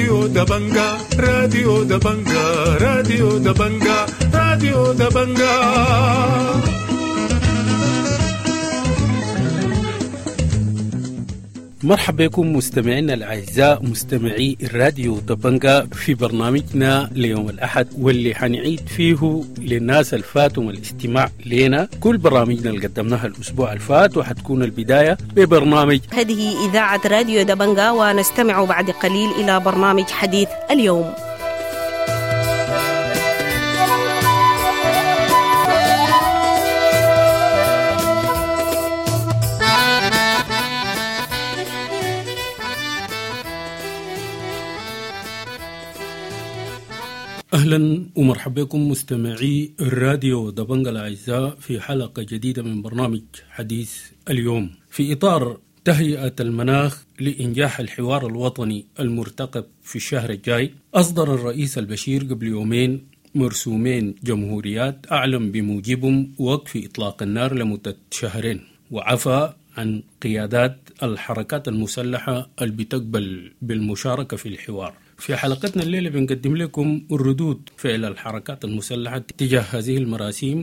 راديو دبنجا راديو دبنجا راديو دبنجا راديو دبنجا. مرحبا بكم مستمعينا الأعزاء مستمعي الراديو دبنجا في برنامجنا ليوم الأحد، واللي حنعيد فيه للناس الفاتهم الاستماع لنا كل برامجنا اللي قدمناها الأسبوع الفات، وحتكون البداية ببرنامج هذه إذاعة راديو دبنجا، ونستمع بعد قليل إلى برنامج حديث اليوم. أهلا ومرحبا بكم مستمعي الراديو دبنجا الأعزاء في حلقة جديدة من برنامج حديث اليوم. في إطار تهيئة المناخ لإنجاح الحوار الوطني المرتقب في الشهر الجاي، أصدر الرئيس البشير قبل يومين مرسومين جمهوريات أعلن بموجبهم وقف إطلاق النار لمدة شهرين، وعفى عن قيادات الحركات المسلحة اللي بتقبل بالمشاركة في الحوار. في حلقتنا الليلة بنقدم لكم الردود فعل الحركات المسلحة تجاه هذه المراسيم،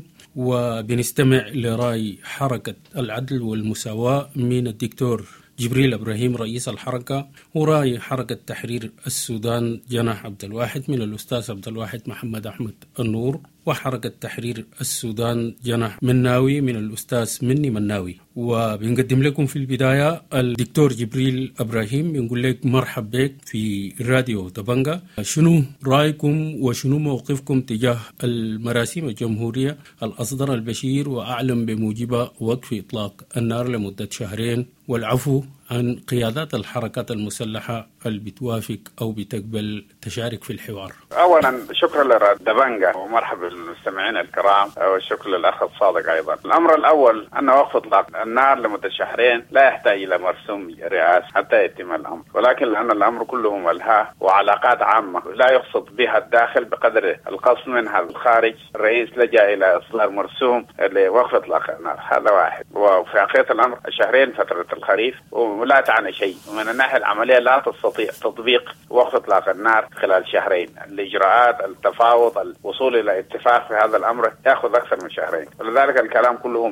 وبنستمع لرأي حركة العدل والمساواة من الدكتور جبريل إبراهيم رئيس الحركة، ورأي حركة تحرير السودان جناح عبد الواحد من الأستاذ عبد الواحد محمد أحمد النور، وحركة تحرير السودان جناح مناوي من الأستاذ مني مناوي. وبنقدم لكم في البداية الدكتور جبريل إبراهيم، بنقول لك مرحب بك في راديو دبنجا. شنو رأيكم وشنو موقفكم تجاه المراسيم الجمهورية الأصدر البشير وأعلن بموجبها وقف إطلاق النار لمدة شهرين والعفو عن قيادات الحركات المسلحة اللي بتوافق أو بتقبل تشارك في الحوار؟ أولا شكرا لدبنجا ومرحبا بالمستمعين الكرام، والشكر للأخ الصادق أيضا. الأمر الأول أن وقف إطلاق النار لمدة شهرين لا يحتاج إلى مرسوم رئاسي حتى يتم الأمر، ولكن لأن الأمر كله ملهاه وعلاقات عامة لا يقصد بها الداخل بقدر القصد منها الخارج، الرئيس لجأ إلى إصدار مرسوم لوقف إطلاق النار. هذا واحد. وفي حقيقة الأمر الشهرين فترة الخريف ولا تعني شيء، ومن الناحية العملية لا تستطيع تطبيق وقف إطلاق النار خلال شهرين. الإجراءات، التفاوض، الوصول إلى اتفاق في هذا الأمر يأخذ أكثر من شهرين، ولذلك الكلام كله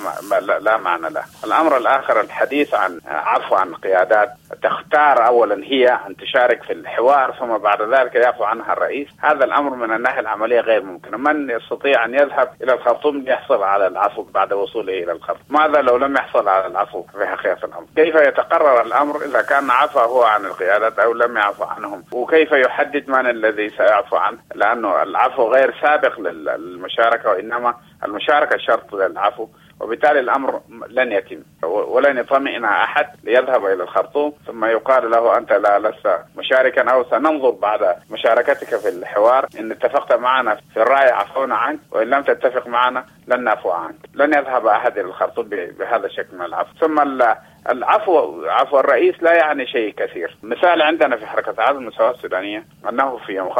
لا معنى له. الأمر الآخر الحديث عن عفو عن قيادات تختار أولا هي أن تشارك في الحوار ثم بعد ذلك يعفو عنها الرئيس. هذا الأمر من الناحية العملية غير ممكن. من يستطيع أن يذهب إلى الخرطوم ليحصل على العفو بعد وصوله إلى الخرطوم؟ ماذا لو لم يحصل على العفو في حقيقة الأمر؟ كيف يتقرر الأمر إذا كان عفى هو عن القيادات أو لم يعفو عنهم؟ وكيف يحدد من الذي سيعفو عنه؟ لأنه العفو غير سابق للمشاركة، وإنما المشاركة شرط للعفو، وبالتالي الأمر لن يتم ولن يطمئن أحد ليذهب إلى الخرطوم ثم يقال له أنت لست مشاركا، أو سننظر بعد مشاركتك في الحوار إن اتفقت معنا في الرأي عفونا عنك، وإن لم تتفق معنا لن نعفو عنك. لن يذهب أحد إلى الخرطوم بهذا الشكل من العفو. ثم عفو الرئيس لا يعني شيء كثير. مثال عندنا في حركة عدل المساواة السودانية أنه في يوم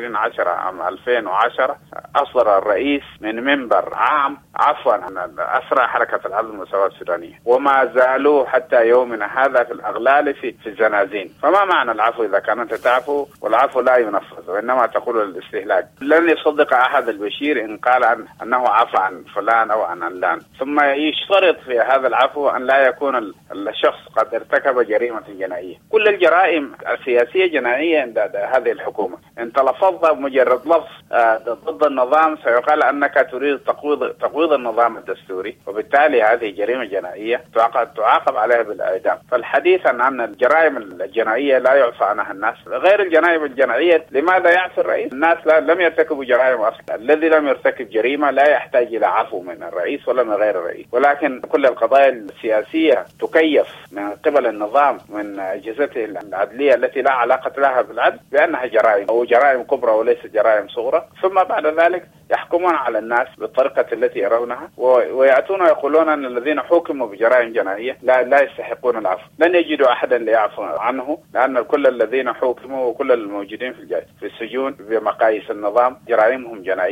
25/10/2010 أصدر الرئيس من منبر عام عفوا عن أسرى حركة العدل المساواة السودانية، وما زالوا حتى يومنا هذا في الأغلال في الزنازين. فما معنى العفو إذا كانت تعفو والعفو لا ينفذ وإنما تقول الاستهلاك؟ لن يصدق أحد البشير إن قال أنه عفى عن فلان أو عن علان. ثم يشترط في هذا العفو أن لا يكون الشخص قد ارتكب جريمة جنائية. كل الجرائم السياسية جنائية عند هذه الحكومة. إن تلفظت مجرد لفظ ضد النظام سيقال أنك تريد تقويض النظام الدستوري، وبالتالي هذه جريمة جنائية تعاقب عليها بالإعدام. فالحديث عن الجرائم الجنائية لا يعفى عنها الناس. غير الجرائم الجنائية لماذا يعفى الرئيس؟ الناس لم يرتكبوا جرائم أصلا. الذي لم يرتكب جريمة لا يحتاج إلى عفو من الرئيس ولا من غير الرئيس، ولكن كل القضايا السياسية تكيف من قبل النظام من أجهزته العدلية التي لا علاقة لها بالعدل بأنها جرائم أو جرائم كبرى وليس جرائم صغرى، ثم بعد ذلك يحكمون على الناس بالطريقة التي يرونها ويأتون ويقولون أن الذين حكموا بجرائم جنائية لا يستحقون العفو. لن يجدوا أحدا ليعفو عنه، لأن كل الذين حكموا وكل الموجودين في السجون بمقاييس النظام جرائمهم جنائية،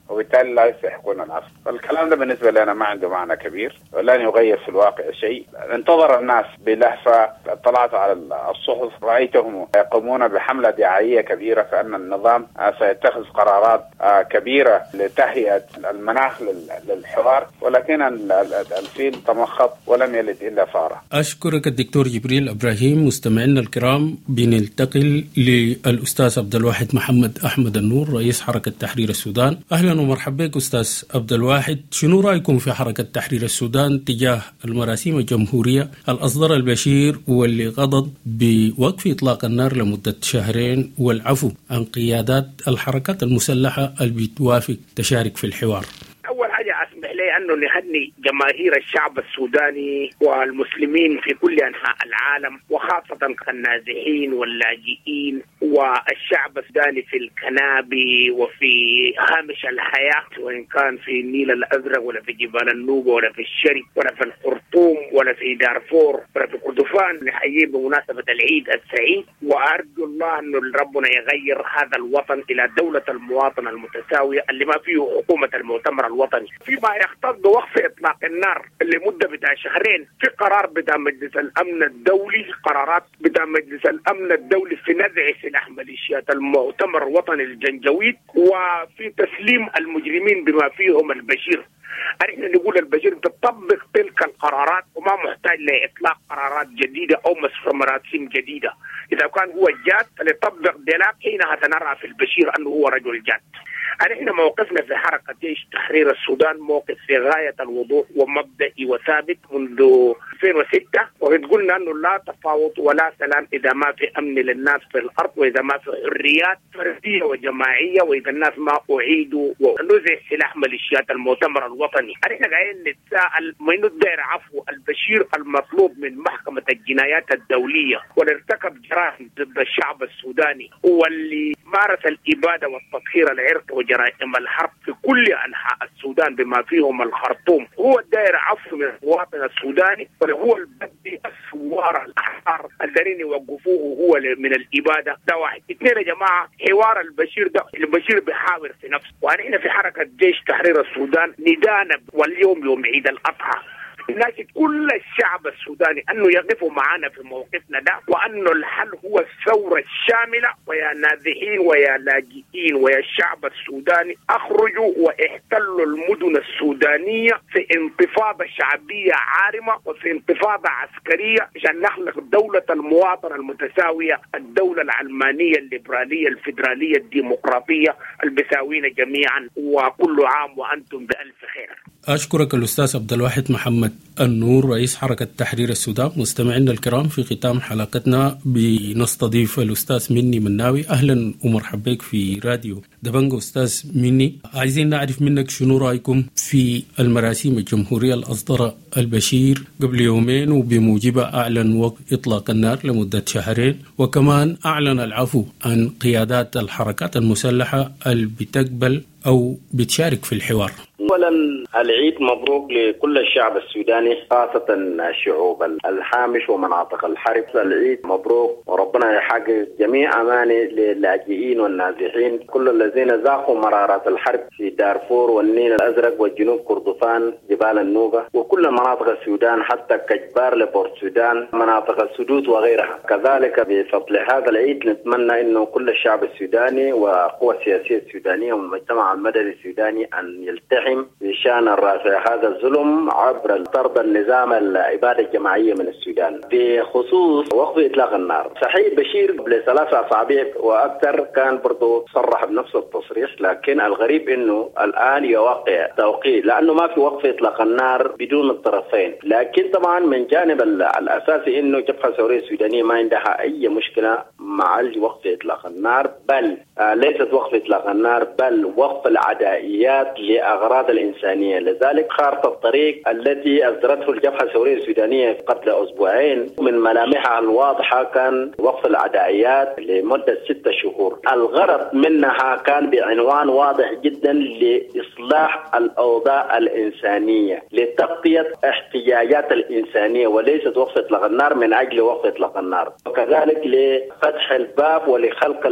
وبالتالي لا يستحقون العفو. فالكلام ده بالنسبة لنا ما عنده معنى كبير ولن يغير في الواقع شيء. انتظر الناس بلهفة، اطلعت على الصحف رأيتهم يقومون بحملة دعائية كبيرة فأن النظام سيتخذ قرارات كبيرة لتهيئة المناخ للحوار، ولكن الفيل تمخض ولم يلد إلا فارة. أشكرك الدكتور جبريل إبراهيم. مستمعينا الكرام، بننتقل للأستاذ عبد الواحد محمد أحمد النور، رئيس حركة تحرير السودان. أهلا ومرحبا بك أستاذ عبد الواحد. شنو رأيكم في حركة تحرير السودان تجاه المراسيم الجمهورية الأصدر البشير واللي غضب بوقف إطلاق النار لمدة شهرين والعفو عن قيادات الحركات المسلحة اللي بتوافق تشارك في الحوار؟ أول حاجة أسمح لي أنه نهني جماهير الشعب السوداني والمسلمين في كل أنحاء العالم، وخاصة النازحين واللاجئين والشعب السوداني في الكنابي وفي هامش الحياة، وإن كان في النيل الأزرق ولا في جبال النوبة ولا في الشرق ولا في الخرطوم ولا في دارفور ولا في كردفان. نحييه بمناسبة العيد السعيد، وأرجو الله أنه ربنا يغير هذا الوطن إلى دولة المواطنة المتساوية اللي ما فيه حكومة المؤتمر الوطني. فيما يختص بوقف إطلاق النار لمدة بتاع شهرين، في قرار بتاع مجلس الأمن الدولي، قرارات بتاع مجلس الأمن الدولي في نزع سلاح ميليشيات المؤتمر الوطني الجنجويد، وفي تسليم المجرمين بما فيهم البشير. أريد نقول البشير تطبق تلك القرارات وما محتاج لإطلاق قرارات جديدة أو مراسيم جديدة. إذا كان هو الجاد فليطبق دلاك، حينها سنرى في البشير أنه هو رجل جاد. نحن موقفنا في حركة جيش تحرير السودان موقف في غاية الوضوح ومبدئي وثابت منذ 2006، وقد قلنا أنه لا تفاوض ولا سلام إذا ما في أمن للناس في الأرض، وإذا ما في حريات فردية وجماعية، وإذا الناس ما أعيدوا ونزع سلاح ميليشيات المؤتمر الوطني. نحن قاعدين نتساءل من الدائر عفو البشير المطلوب من محكمة الجنايات الدولية واللي ارتكب جرائم ضد الشعب السوداني واللي مارس الإبادة والتطهير العرقي وجرائم الحرب في كل أنحاء السودان بما فيهم الخرطوم. هو الدائر عفو من المواطن السوداني، وهو البدي الثوار الأحرار الذين يوقفوه هو من الإبادة. ده واحد. اثنين يا جماعة، حوار البشير ده البشير بيحاور في نفسه، ونحن في حركة جيش تحرير السودان ندانا واليوم يوم عيد الأضحى ناشد كل الشعب السوداني أنه يقفوا معنا في موقفنا ده، وأنه الحل هو الثورة الشاملة. ويا نازحين ويا لاجئين ويا الشعب السوداني، أخرجوا واحتلوا المدن السودانية في انتفاضة شعبية عارمة وفي انتفاضة عسكرية عشان نخلق دولة المواطنة المتساوية، الدولة العلمانية الليبرالية الفيدرالية الديمقراطية البساوين جميعا. وكل عام وأنتم بألف خير. أشكرك الأستاذ عبد الواحد محمد النور، رئيس حركة تحرير السودان. مستمعينا الكرام، في ختام حلقتنا بنستضيف الأستاذ مني مناوي. أهلا ومرحبا بك في راديو دبنجا. أستاذ مني، عايزين نعرف منك شنو رأيكم في المراسيم الجمهورية الأصدر البشير قبل يومين، وبموجبها أعلن وقف إطلاق النار لمدة شهرين، وكمان أعلن العفو عن قيادات الحركات المسلحة اللي بتقبل أو بتشارك في الحوار. أولا العيد مبروك لكل الشعب السوداني، خاصة الشعوب الحامش ومناطق الحرب. العيد مبروك، وربنا يحقق جميع أماني للاجئين والنازحين، كل الذين ذاقوا مرارات الحرب في دارفور والنيل الأزرق والجنوب كردفان جبال النوبة وكل مناطق السودان حتى كجبار لبورت السودان، مناطق السدود وغيرها. كذلك بفضل هذا العيد نتمنى إنه كل الشعب السوداني والقوى السياسية السودانية والمجتمع المدني السوداني أن يلتحم بشأن رافع هذا الظلم عبر طرد النظام الإبادة الجماعية من السودان. بخصوص وقف إطلاق النار، صحيح بشير قبل 3 أسابيع وأكثر كان برضو صرح بنفس التصريح، لكن الغريب إنه الآن يوقع توقيت، لأنه ما في وقف إطلاق النار بدون الطرفين. لكن طبعا من جانب الأساسي إنه جبهة الثورية السودانية ما عندها أي مشكلة مع وقف إطلاق النار، بل ليست وقف إطلاق النار بل وقف العدائيات لأغراض الإنسانية. لذلك خارطة الطريق التي أصدرته الجبهة الثورية السودانية قبل أسبوعين من ملامحها الواضحة كان وقف العدائيات لمدة 6 شهور. الغرض منها كان بعنوان واضح جدا لإصلاح الأوضاع الإنسانية، لتغطية احتياجات الإنسانية، وليست وقف إطلاق النار من أجل وقف إطلاق النار. وكذلك لفتح الباب ولخلق الأجواء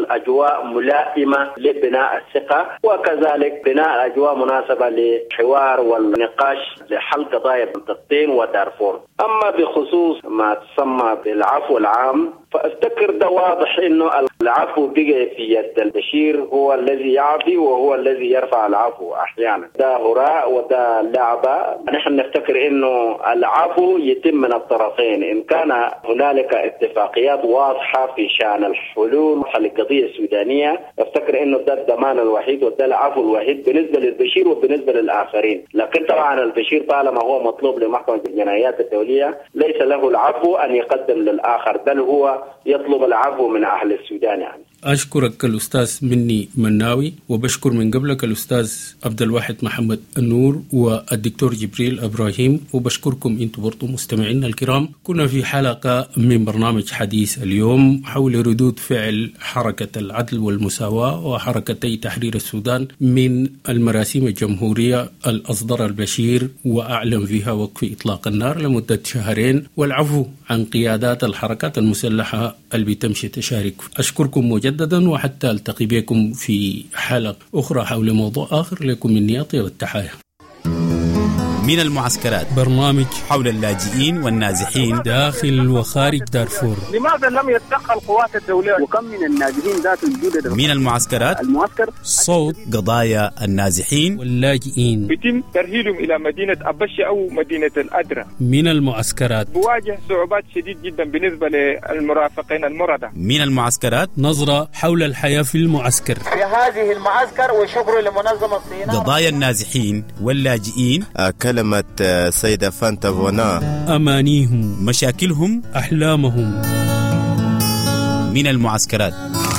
أجواء ملائمة لبناء الثقة، وكذلك بناء أجواء مناسبة للحوار والنقاش لحل قضايا فلسطين ودارفور. أما بخصوص ما تسمى بالعفو العام، فافتكر ده واضح انه العفو بقى في يد البشير، هو الذي يعطي وهو الذي يرفع العفو احيانا. ده هراء وده لعبه. نحن نفتكر انه العفو يتم من الطرفين، ان كان هنالك اتفاقيات واضحه في شان الحلول للقضيه السودانيه، افتكر انه ده الضمان الوحيد وده العفو الوحيد بالنسبه للبشير وبالنسبه للاخرين. لكن طبعا البشير طالما هو مطلوب لمحكمه الجنايات الدوليه ليس له العفو ان يقدم للاخر، بل هو يطلب العفو من أهل السودان. يعني أشكرك الأستاذ مني مناوي، وبشكر من قبلك الأستاذ عبد الواحد محمد النور والدكتور جبريل إبراهيم، وبشكركم أنتم برضو مستمعينا الكرام. كنا في حلقة من برنامج حديث اليوم حول ردود فعل حركة العدل والمساواة وحركتي تحرير السودان من المراسيم الجمهورية الأصدر البشير وأعلن فيها وقف إطلاق النار لمدة 2 شهرين والعفو عن قيادات الحركات المسلحة اللي بتمشي تشارك. أشكركم مجددا، وحتى ألتقي بكم في حلقة أخرى حول موضوع آخر. لكم مني أطيب التحايا. من المعسكرات، برنامج حول اللاجئين والنازحين داخل وخارج دارفور. لماذا لم يتدخل القوات الدولية؟ وكم من النازحين ذات الجودة؟ من المعسكرات، المعسكر صوت قضايا النازحين واللاجئين. يتم ترحيلهم إلى مدينة أبشي أو مدينة الأدرى. من المعسكرات، بواجه صعوبات شديد جدا بالنسبة للمرافقين المردة. من المعسكرات، نظرة حول الحياة في المعسكر. في هذه المعسكر، وشكر لمنظمة صيناء. قضايا النازحين واللاجئين، كلمة سيدة فانتا فونا، أمانيهم، مشاكلهم، أحلامهم. من المعسكرات.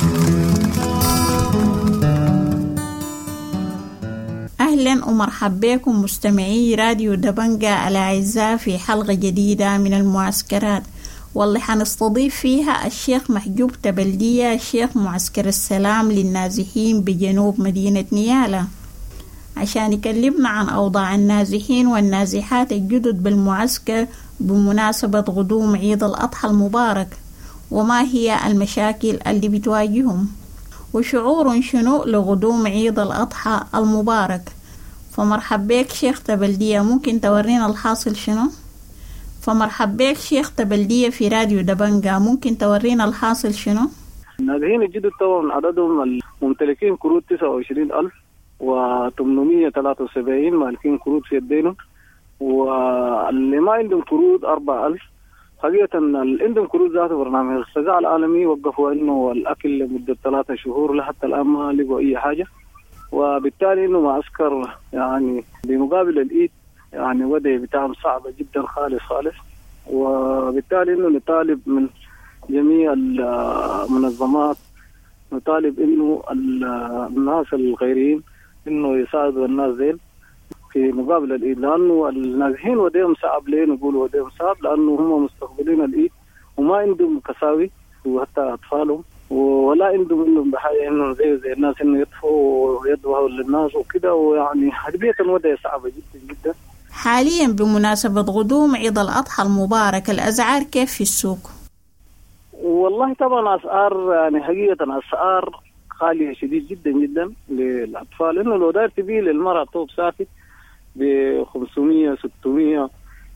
أهلا ومرحبا بكم مستمعي راديو دبنجة الأعزاء في حلقة جديدة من المعسكرات، واللي حنستضيف فيها الشيخ محجوب تبلدية، شيخ معسكر السلام للنازحين بجنوب مدينة نيالا، عشان يكلمنا عن أوضاع النازحين والنازحات الجدد بالمعسكر بمناسبة غدوم عيد الأضحى المبارك، وما هي المشاكل اللي بتواجههم، وشعور شنو لغدوم عيد الأضحى المبارك. فمرحب بك شيخ تبلدية، ممكن تورينا الحاصل شنو؟ فمرحب بك شيخ تبلدية في راديو دبنجة، ممكن تورينا الحاصل شنو؟ النازحين الجدد طبعا عددهم الممتلكين كروت 29,873 مالكين كروت في يدينهم، واللي ما عندهم كروت 4,000. حقيقة اللي عندهم كروت ذاته برنامج الغذاء العالمي وقفوا انه الاكل لمدة 3 شهور لحتى الان ما لقوا اي حاجة، وبالتالي انه معسكر يعني بمقابل الايد يعني وضع بتاعهم صعبة جدا خالص، وبالتالي انه نطالب من جميع المنظمات، نطالب انه الناس الغيرين انه يساعدوا الناس ديل في مقابل الإيد، لأنه النازحين وديهم صعب. ليه نقول وديهم صعب؟ لأنه هم مستقبلين الإيد وما عندهم كساوي وحتى أطفالهم، ولا عندهم إنهم بحاجة إنهم زي الناس إنه يطفوا ويدوها للناس وكده، ويعني حربية الوضع صعبة جدا جدا. حاليا بمناسبة غدوم عيد الأضحى المبارك، الأسعار كيف في السوق؟ والله طبعا أسعار يعني حقيقة أسعار غالية شديد جدا جدا للأطفال، إنه لو دار تبيه للمرأة طوب ساكت ب500 600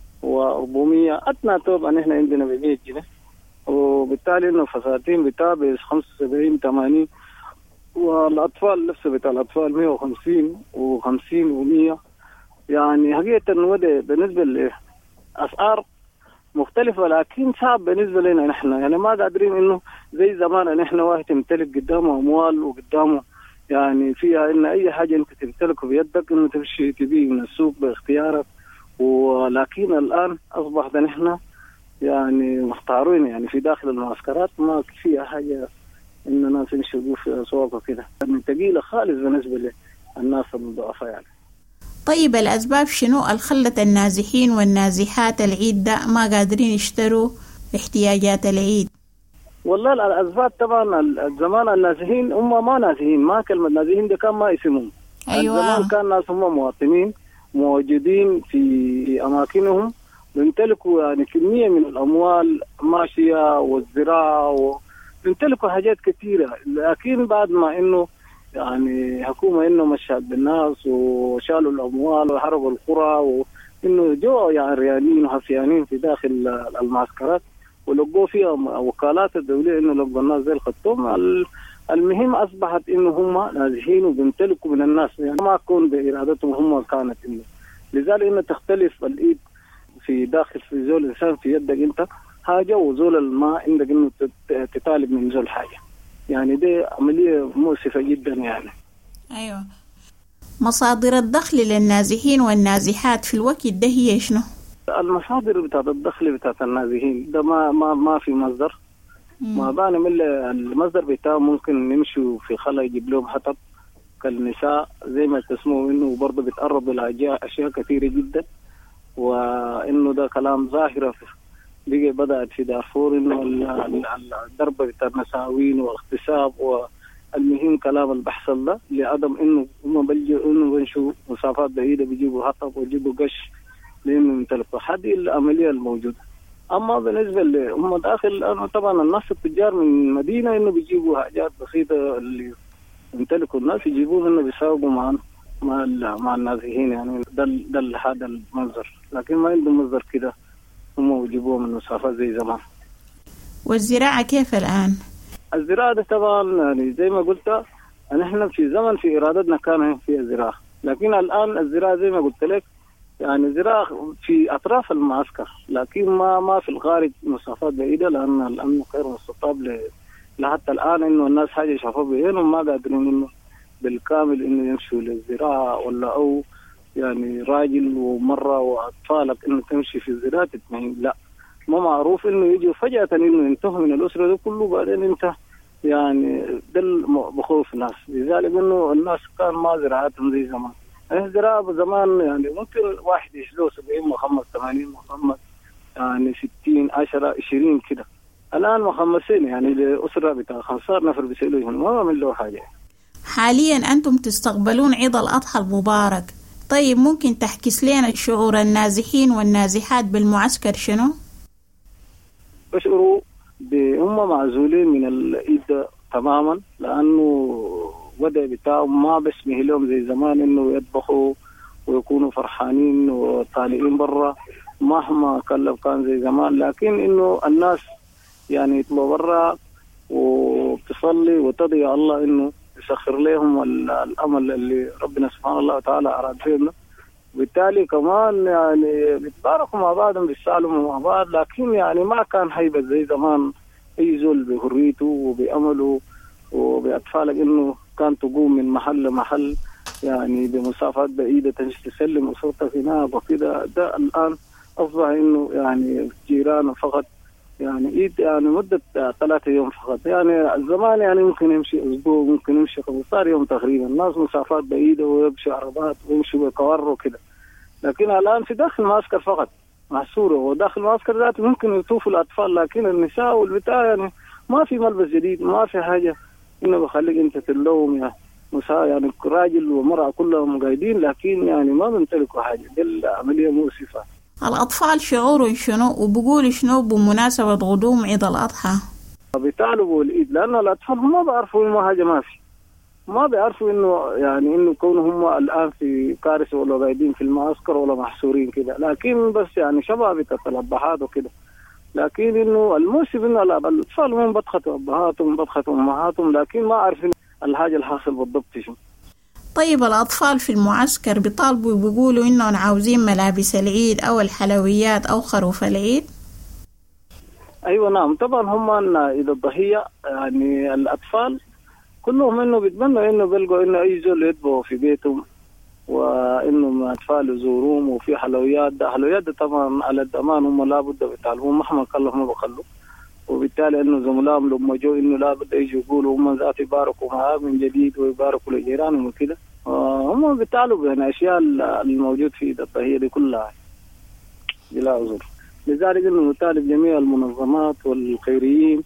و400 أدنى طوب أن إحنا عندنا ب100 جنيه، وبالتالي إنه فساتين بتاع ب75 80، والأطفال نفسه بتاع الأطفال 150 و50 و100. يعني حقيقة الوضع بالنسبة لأسعار مختلفة، لكن صعب بالنسبة لنا نحن، يعني ما قادرين إنه زي زمان إن إحنا واحد تمتلك قدامه أموال وقدامه يعني فيها إن أي حاجة أنت تمتلكه بيدك إنه تمشي تبيه من السوق باختيارك. ولكن الآن أصبحت نحن يعني محتارين يعني في داخل المعسكرات، ما فيها حاجة إننا نمشي في أسواق وكده، يعني ثقيلة خالص بالنسبة للناس الضعفاء يعني. طيب الأسباب شنو خلت النازحين والنازحات العيد ده ما قادرين يشتروا احتياجات العيد؟ والله الأسباب طبعا الزمان النازحين هم ما نازحين، ما كلمة نازحين ده كان ما اسمهم. أيوة. الزمان كان ناس هم مواطنين موجودين في أماكنهم، بيمتلكوا يعني كمية من الأموال ماشية والزراعة بيمتلكوا حاجات كثيرة. لكن بعد ما إنه يعني حكومة إنه مشت بالناس وشالوا الأموال وحرقوا القرى، وإنه جو يعني ريالين وحفيانين في داخل المعسكرات، ولقوا فيها وكالات الدولية إنه لقوا الناس زي الخطوم. المهم أصبحت إنه هم نازحين وبيمتلكوا من الناس، يعني ما تكون بإرادتهم هم كانت إنه. لذلك إنه تختلف الإيد في داخل في زول الإنسان في يدك أنت حاجة، وزول الماء عندك إنه تطالب من زول حاجة. يعني دي عملية مؤسفة جدا يعني. أيوة. مصادر الدخل للنازحين والنازحات في الوقت ده هي شنو؟ المصادر بتاعت الدخل بتاعت النازحين ده ما في مصدر. ما بان من المصدر بتاعه ممكن نمشوا في خلا يجيب لهم حطب كالنساء زي ما تسمعوا، انه برضه بيتقربوا لاشياء كثيره جدا، وانه ده كلام ظاهره بقى بدات في دارفور، انه الضرب بتاع النساوين والاغتصاب، والمهم كلام البحث ده لعدم انه هم بيجوا انه بنشوا مسافات بعيده بيجيبوا حطب ويجيبوا قش لانه يمتلكوا. هذه العمليه الموجوده. اما بالنسبه لهم داخل طبعا الناس التجار من المدينه انه بيجيبوا حاجات بسيطه اللي يمتلكوا الناس يجيبوه انه بيساوقوا مع النازحين. يعني ده هذا المنظر، لكن ما عندهم مصدر كده هم يجيبوه من مسافات زي زمان. والزراعه كيف الان؟ الزراعه طبعا يعني زي ما قلت نحن في زمن في ارادتنا كان في الزراعه، لكن الان الزراعه زي ما قلت لك يعني زراعة في أطراف المعسكر، لكن ما في الخارج مسافات بعيدة، لأن الأمن غير مستطاب لحتى الآن إنه الناس حاجة شافوا بعينهم ما قادرين إنه بالكامل إنه يمشوا للزراعة، ولا أو يعني راجل ومرة وأطفالك إنه تمشي في الزراعة تتمين، لا ما معروف إنه يجوا فجأة إنه ينتهوا من الأسرة ده كله، بعدين أنت يعني ده بخوف الناس. لذلك إنه الناس كان ما زراعتهم زي زمان. الزراعة زمان يعني ممكن واحد يشلو 70 مخمس 80 مخمس يعني 60 10 20 كده. الآن مخمسين يعني لأسرة بتاع 15 نفر بيسألوهم ما من له حاجة. حاليا أنتم تستقبلون عيد الأضحى المبارك، طيب ممكن تحكيس لنا شعور النازحين والنازحات بالمعسكر شنو؟ بشعروا هم معزولين من العيد تماما، لأنه وضع بتاعهم ما بسمه لهم زي زمان انه يطبخوا ويكونوا فرحانين وطالعين برا مهما كان زي زمان. لكن انه الناس يعني يطلعوا برا وتصلي وتضيع الله انه يسخر لهم الامل اللي ربنا سبحانه الله وتعالى اراد فينا. بالتالي كمان يعني بيتباركوا مع بعضهم بيسالموا مع بعض، لكن يعني ما كان هيبة زي زمان اي زول بحريته وبأمله وبأطفالك انه كان تقوم من محل لمحل يعني بمسافات بعيدة تسلم أسرتك هناك وكذا. ده الآن أصبح إنه يعني جيران فقط يعني مدة 3 يوم فقط. يعني الزمان يعني ممكن يمشي أسبوع، ممكن يمشي 15 يوم تقريبا. الناس مسافات بعيدة ويمشي عربات ويمشي بكوار وكذا. لكن الآن في داخل معسكر فقط محصورة، وداخل معسكر ذاته ممكن يطوفوا الأطفال، لكن النساء والبتاع يعني ما في ملبس جديد، ما في حاجة إنه بخليك أنت تلوم يا مساء. يعني راجل ومرأة كلهم قايدين، لكن يعني ما بيمتلكوا حاجة. دي العملية مؤسفة. الأطفال شعورهم شنو وبقول شنو بمناسبة غضوم عيد الأضحى؟ بيطالبوا العيد، لأن الأطفال هم ما بيعرفوا إنه حاجة ما بيعرفوا إنه يعني إنه كونهم هم الآن في كارثة ولا قايدين في المعسكر ولا محصورين كده، لكن بس يعني شباب الأبهات وكده. لكن إنه المؤسف إنه الأطفال هم بطخوا أبهاتهم بطخوا أمهاتهم، لكن ما عارفين الحاجة الحاصل بالضبط شو. طيب الأطفال في المعسكر بيطالبوا بيقولوا إنهم عاوزين ملابس العيد أو الحلويات أو خروف العيد؟ أيوة نعم طبعا هم إذا الضحية يعني الأطفال كلهم إنه بيتمنوا إنه بيلقوا إنه أي زول يطبخوا في بيتهم، وإنه أطفال يزوروهم وفي حلويات. ده حلويات ده طبعا على الضمان هم لابد بيتعلموا مهما كلهم بخلوا، وبالتالي إنه زملائهم لما جو إنه لابد يجوا يقولوا هم ذات يباركوا معاه من جديد ويباركوا لجيرانهم وكده. هم بيتعلموا يعني أشياء الموجود في الضحية دي كلها بلا عذر. لذلك إنه نطالب جميع المنظمات والخيريين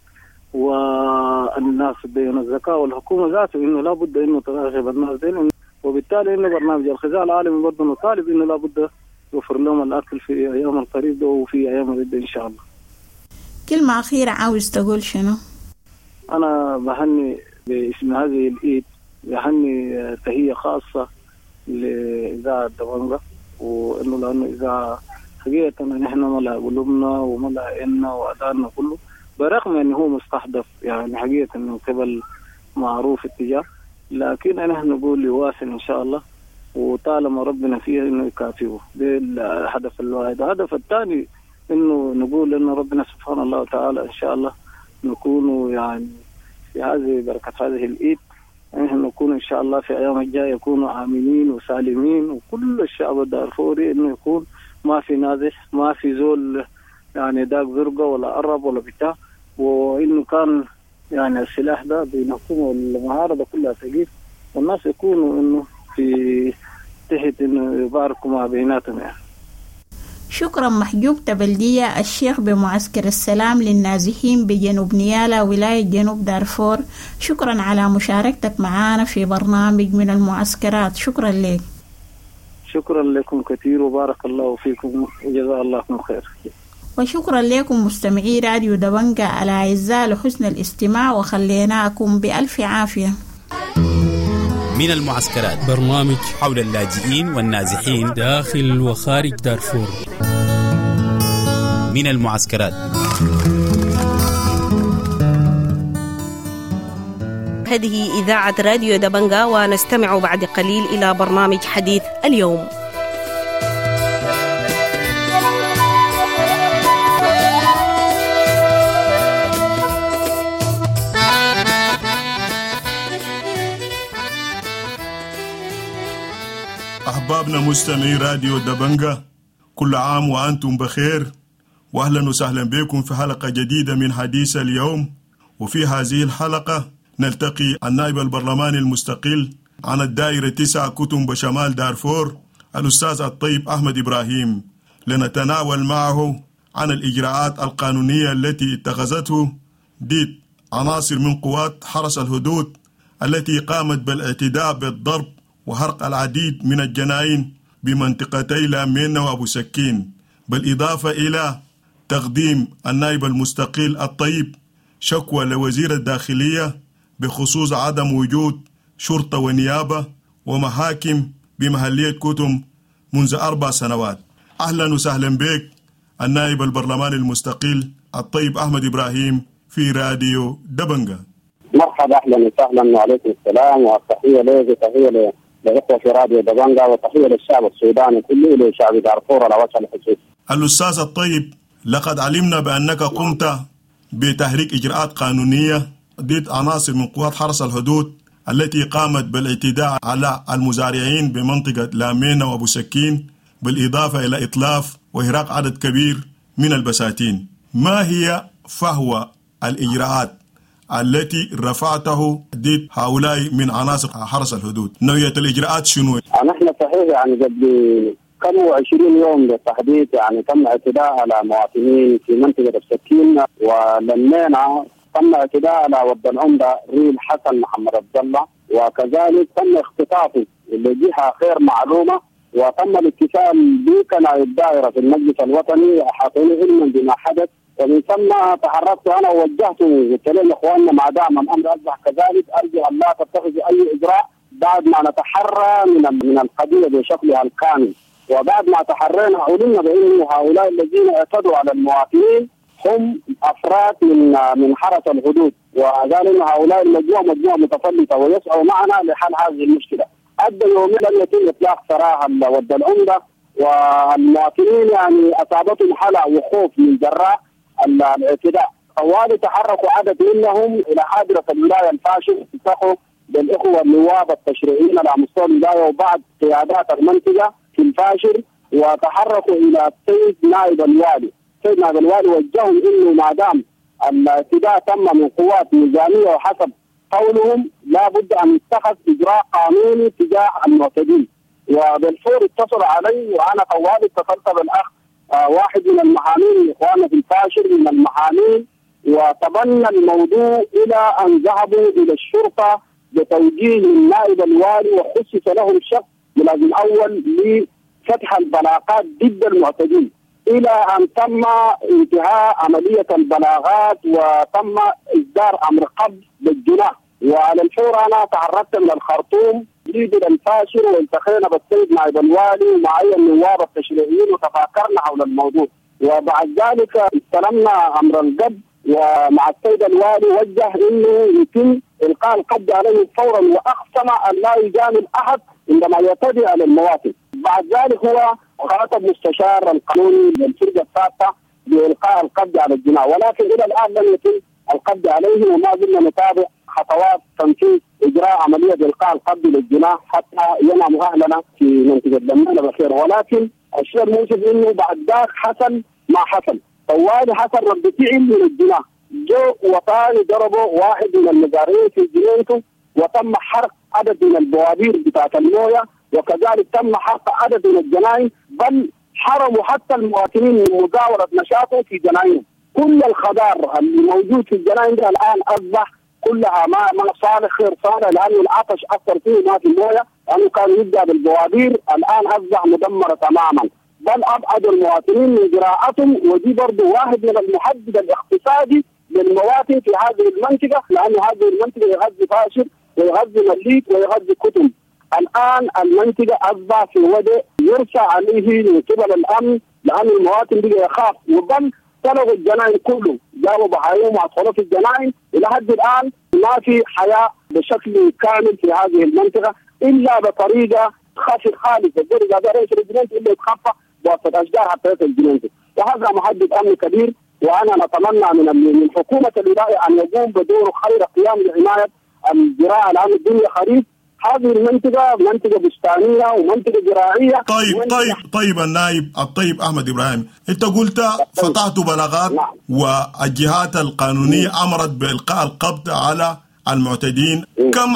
والناس دين الزكاة والحكومة ذاته إنه لابد إنه تراقب الناس دين، وبالتالي إنه برنامج الغذاء العالمي برضه نطالب إنه لابد يوفر لهم الأكل في أيام القريب ده وفي أيام العيد إن شاء الله. كلمة أخيرة عاوز تقول شنو؟ أنا بهني باسم هذه الإيد، بهني تهية خاصة لإذاعة دبنجة، وإنه لأنه إذاعة حقيقة نحن ملا قلوبنا وملا عيننا وأدائنا كله، برغم أنه هو مستحدث يعني حقيقة من قبل معروف اتجاه، لكن نحن نقول لواصل إن شاء الله، وطالما ربنا فيه إنه يكافئه. ده الهدف الواحد. الهدف الثاني إنه نقول إن ربنا سبحانه الله وتعالى إن شاء الله نكون يعني في هذه بركة هذه الإيد، نحن نكون إن شاء الله في أيام الجاية يكونوا آمنين وسالمين، وكل الشعب الدارفوري إنه يكون ما في نازح، ما في زول يعني داق زرقة ولا قرب ولا بتاع، وإنه كان يعني السلاح ده بينقوم والمعارضة كلها تجيب، والناس يكونوا إنه في تحت إنه يباركوا مع بيناتهم يعني. شكرا محجوب تبلدية الشيخ بمعسكر السلام للنازحين بجنوب نيالا ولاية جنوب دارفور، شكرا على مشاركتك معنا في برنامج من المعسكرات. شكرا لك. شكرا لكم كثير وبارك الله فيكم وجزاء الله خير. وشكرا لكم مستمعي راديو دبنجة الأعزاء لحسن الاستماع، وخليناكم بألف عافية. من المعسكرات، برنامج حول اللاجئين والنازحين داخل وخارج دارفور. من المعسكرات. هذه إذاعة راديو دبنجة، ونستمع بعد قليل إلى برنامج حديث اليوم. أحبابنا مستمعي راديو دبنجة، كل عام وأنتم بخير، وأهلا وسهلا بكم في حلقة جديدة من حديث اليوم. وفي هذه الحلقة نلتقي النائب البرلماني المستقل عن الدائرة 9 كتم بشمال دارفور الأستاذ الطيب أحمد إبراهيم، لنتناول معه عن الإجراءات القانونية التي اتخذته ضد عناصر من قوات حرس الحدود التي قامت بالاعتداء بالضرب وحرق العديد من الجناين بمنطقتي لامينا وأبو سكين، بالإضافة إلى تقديم النائب المستقل الطيب شكوى لوزير الداخلية بخصوص عدم وجود شرطة ونيابة ومحاكم بمحلية كتم منذ 4 سنوات. أهلا وسهلا بك النائب البرلماني المستقل الطيب أحمد إبراهيم في راديو دبنجة. مرحبا، أهلا وسهلا وعليكم السلام، والتحية لك وتحية لإخوة في راديو دبنجة، وتحية للشعب السوداني كله ولشعب دارفور على وجه الخصوص. الأستاذ الطيب، لقد علمنا بأنك قمت بتحريك إجراءات قانونية ضد عناصر من قوات حرس الحدود التي قامت بالاعتداء على المزارعين بمنطقة لامينا وأبو سكين، بالإضافة إلى إتلاف وإحراق عدد كبير من البساتين. ما هي فهو الإجراءات التي رفعته ضد هؤلاء من عناصر حرس الحدود؟ نوعية الإجراءات شنو؟ نحن صحيح يعني قبل كانوا 20 يوم بالتحديد يعني تم اعتداء على مواطنين في منطقة السكين ولمينا، تم اعتداء على ود العمدة ريل حسن محمد عبد الله، وكذلك تم اختطافه لجهة غير معلومة، وتم الاتصال بي كنائب الدائرة في المجلس الوطني حاطين علما بما حدث، ومن ثم تحركت انا ووجهت قلت لهم اخواننا ما دام الامر اصبح كذلك ارجو ان لا تتخذوا اي اجراء بعد ما نتحرى من القضيه بشكلها الكامل. وبعد ما تحرينا علمنا بان هؤلاء الذين اعتدوا على المواطنين هم افراد من حرس الحدود، وقال ان هؤلاء مجموعه متفلته ويسعوا معنا لحل هذه المشكله. ادى يومين لم يتم اطلاق سراح ود العمده، والمواطنين يعني اصابتهم حلع وخوف من جراء الاعتداء. طوال تحركوا عدد منهم الى حاضره الولايه الفاشل، التقوا بالاخوه النواب التشريعيين على مستوى الولايه وبعض قيادات المنطقه في الفاشل، وتحركوا الى السيد نائب الوالي. السيد نائب الوالي وجههم انه ما دام الاعتداء تم من قوات نظاميه وحسب قولهم لا بد ان يتخذ اجراء قانوني تجاه المعتدين. وبالفور اتصل علي وانا طوال اتصلت بالاخ واحد من المحامين اخواننا في الفاشل من المحامين، وتبنى الموضوع الى ان ذهبوا الى الشرطه بتوجيه النائب الوالي، وخصص لهم شق ملازم اول لفتح البلاغات ضد المعتدين. إلى أن تم انتهاء عملية البلاغات وتم إصدار أمر قبض بالجناح. وعلى الفور أنا تعرضت من الخرطوم جيد الفاشر والتقينا بالسيد نائب الوالي ومعي النواب التشريعيين وتفاكرنا حول الموضوع. وبعد ذلك استلمنا أمر القبض، ومع السيد الوالي وجه انه يتم القاء القبض عليه فورا، واقسم ان لا يجامل احد عندما يعتدي على المواطن. بعد ذلك هو خاطب مستشار القانوني للفرقه السادسه بالقاء القبض على الجناح، ولكن الى الان لم يتم القبض عليه، وما زلنا نتابع خطوات تنفيذ اجراء عمليه القاء القبض للجناح حتى ينام اهلنا في منطقه دمنه بخير. ولكن الشيء المؤسف انه بعد ذاك حصل ما حصل، طوالي حصل رد فعل من الجناح، جو وطاني ضربوا واحد من المزارعين في جنينته، وتم حرق عدد من البوابير بتاعت المويه، وكذلك تم حرق عدد من الجناين، بل حرموا حتى المواطنين من مزاوله نشاطه في جناينهم. كل الخضار اللي موجود في الجناين ده الان اصبح كلها ما صالح خير صالح، لانه العطش اثر فيه ما في مويه، لانه كان يبدا بالبوابير الان اصبح مدمره تماما، بل ابعدوا المواطنين من زراعتهم. ودي برضه واحد من المحدد الاقتصادي للمواطن في هذه المنطقه، لان هذه المنطقه يغذي فاشر ويغذي مليك ويغذي كتم. الان المنطقه اصبح في وضع يرسى عليه من قبل الامن، لان المواطن بقى يخاف، وبل سلغوا الجناين كله، جابوا بحايهم وادخلوا في الجناين. الى حد الان ما في حياه بشكل كامل في هذه المنطقه الا بطريقه خافت خالص، الدرجه ده رئيس الجنينه الا يتخفى وسط اشجار حتى يصل الجنينه، وهذا محدد امن كبير. وانا نتمنى من حكومه الولايه ان يقوم بدور خير قيام لحمايه الزراعه، لان الدنيا خريف. هذه المنطقه منطقه بستانيه ومنطقه زراعيه. طيب النائب الطيب احمد ابراهيم، انت قلت فتحتوا بلاغات والجهات القانونيه امرت بالقاء القبض على المعتدين.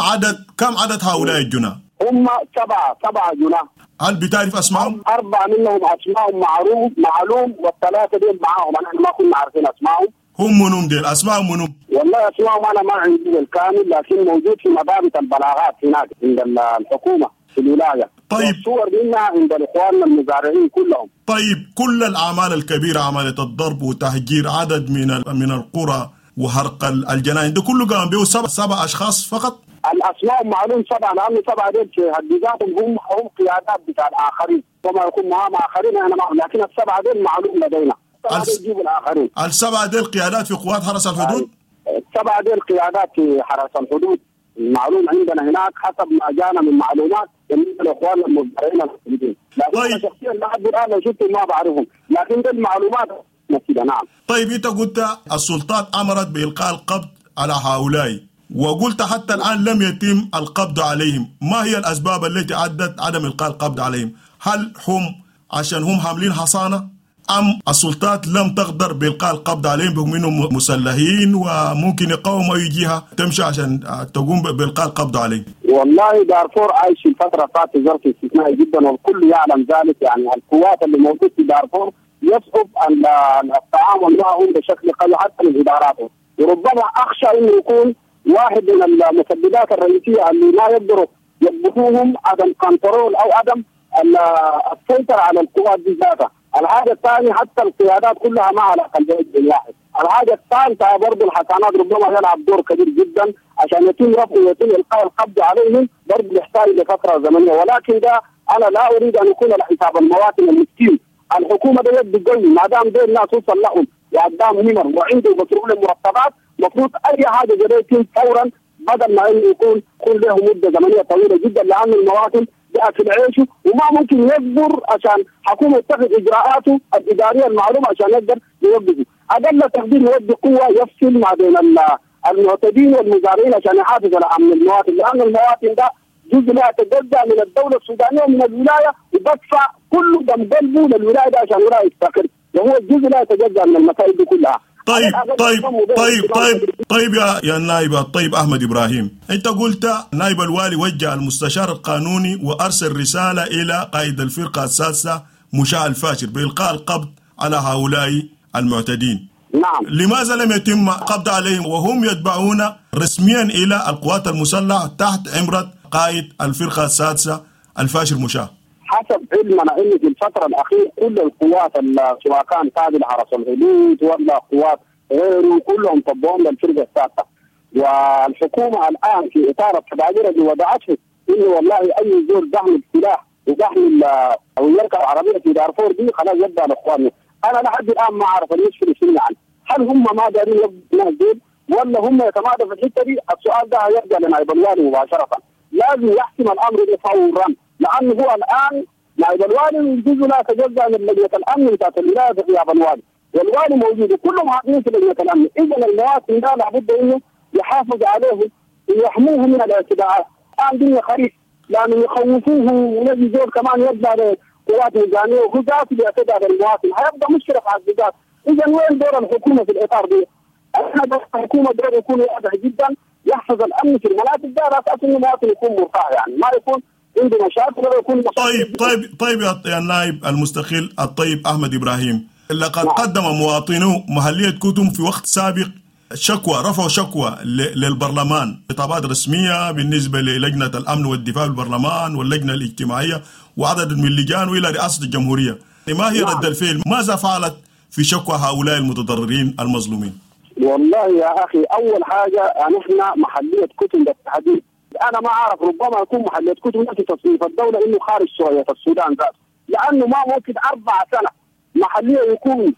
كم عدد هؤلاء الجناه؟ هم سبعة جناه. هل بتعرف اسمائهم؟ 4 منهم اسمائهم معلوم، والثلاثه دول معاهم انا ما كنا عارفين اسمائهم. هم منهم ديل؟ اسمائهم منهم؟ والله اسمائهم انا ما عندي الكامل، لكن موجود في مضابط البلاغات هناك عند الحكومه في الولايه. طيب الصور منها عند الاخوان المزارعين كلهم. طيب كل الاعمال الكبيره، عمليه الضرب وتهجير عدد من القرى وحرق الجناين، ده كله قام به 7 اشخاص فقط؟ الاسماء معلوم 7، لان 7 دول في حد ذاتهم هم قيادات بتاع الاخرين، وما يكون معهم اخرين انا معهم، لكن ال7 دول معلوم لدينا. يجيبوا الاخرين. ال7 دول قيادات في قوات حرس الحدود؟ ال7 دول قيادات في حرس الحدود، معلوم عندنا هناك حسب ما جانا من معلومات بالنسبه لاخواننا المزارعين الموجودين. لكن انا شخصيا لحد الان لو شفتهم ما بعرفهم، لكن دول معلومات كده. نعم. طيب انت قلت السلطات امرت بالقاء القبض على هؤلاء، وقلت حتى الآن لم يتم القبض عليهم، ما هي الأسباب التي أدت عدم إلقاء القبض عليهم؟ هل هم عشان هم حاملين حصانة، أم السلطات لم تقدر بإلقاء القبض عليهم بهم إنهم مسلحين وممكن يقاوموا أي جهة تمشي عشان تقوم بإلقاء القبض عليهم؟ والله دارفور عايش الفترة فاتت ظرف استثنائي جدا، والكل يعلم ذلك. يعني القوات اللي موجودة في دارفور يصعب التعامل معهم بشكل قوي حتى من إداراتهم، وربما أخشى إنه يكون واحد من المسببات الرئيسيه اللي ما يقدروا يضبطوهم عدم كنترول او عدم السيطره على القوات دي ذاتها. الحاجه الثانيه حتى القيادات كلها ما على قلب واحد. الحاجه الثالثه برضه الحسنات ربما يلعب دور كبير جدا عشان يتم رفع ويتم القاء القبض عليهم، برضه يحتاج لفتره زمنيه، ولكن ده انا لا اريد ان يكون على حساب المواطن المسكين. الحكومه ده يد قوي، ما دام دول الناس وصل لهم وقدام نمر وعنده مسؤول المرتبات، مفروض اي حاجه زي يتم فورا بدل ما انه يكون له مده زمنيه طويله جدا، لان المواطن بأكل عيشه وما ممكن يصبر عشان حكومه تتخذ اجراءاته الاداريه المعلومه عشان يقدر يوقفه. اقل تقدير يودي قوه يفصل ما بين المعتدين والمزارعين عشان يحافظ على امن المواطن، لان المواطن ده جزء لا يتجزا من الدوله السودانيه ومن الولايه، وبدفع كله دم قلبه للولايه ده عشان الولايه تستقر، وهو الجزء لا يتجزا من المسائل دي كلها. طيب يا نائب الطيب أحمد إبراهيم، أنت قلت نائب الوالي وجه المستشار القانوني وأرسل رسالة إلى قائد الفرقة السادسة مشاع الفاشر بإلقاء القبض على هؤلاء المعتدين. نعم. لماذا لم يتم قبض عليهم وهم يتبعون رسميا إلى القوات المسلحة تحت عمرة قائد الفرقة السادسة الفاشر مشاع؟ حسب علمنا إن في الفترة الأخيرة كل القوات سواء كان قابل حرس الحدود ولا قوات غيره كلهم طبقوا للفرقة السادسة. والحكومة الآن في إطار التبادير اللي وضعته إنه والله أي زول دعم السلاح ودعم أو يركب عربية في دارفور دي خلاص يبدأ الإخوان. أنا لحد الآن ما أعرف المشكلة شنو يعني. هل هم ما دارين يبدأ الزول ولا هم يتمادوا في الحتة دي؟ السؤال ده يرجع لنائب الوالي مباشرة. لازم يحسم الأمر ده فورا، لأنه هو الآن نائب الوالي جزء لا يتجزأ من لجنة الأمن بتاعت الولاية في غياب الوالي، والوالي موجود وكلهم عاقلين في لجنة الأمن. إذا المواطن ده لابد إنه يحافظ عليه ويحموه من الاعتداءات. الآن دنيا خريف لأنه يخوفوه ونجي زول كمان يبدأ قوات ميزانية وهو ذاته بيعتدى على المواطن، هيبقى مشكلة في الحديقات. إذا وين دور الحكومة في الإطار دي؟ احنا دور الحكومة دور يكون واضح جدا، يحفظ الأمن في المناطق ده على أساس إنه المواطن يكون مرتاح، يعني ما يكون عنده مشاكل ولا يكون طيب يا النائب المستقل الطيب أحمد إبراهيم، لقد قدم مواطنو محلية كتم في وقت سابق رفعوا شكوى للبرلمان خطابات رسمية بالنسبة للجنة الأمن والدفاع بالبرلمان واللجنة الاجتماعية وعدد من اللجان وإلى رئاسة الجمهورية. ما هي رد الفعل؟ ماذا فعلت في شكوى هؤلاء المتضررين المظلومين؟ والله يا أخي أول حاجة نحن محلية كتم بالتحديد أنا ما أعرف، ربما يكون محلية كتم في تصنيف الدولة إنه خارج شوية في السودان ذات، لأنه ما ممكن 4 سنة محلية يكون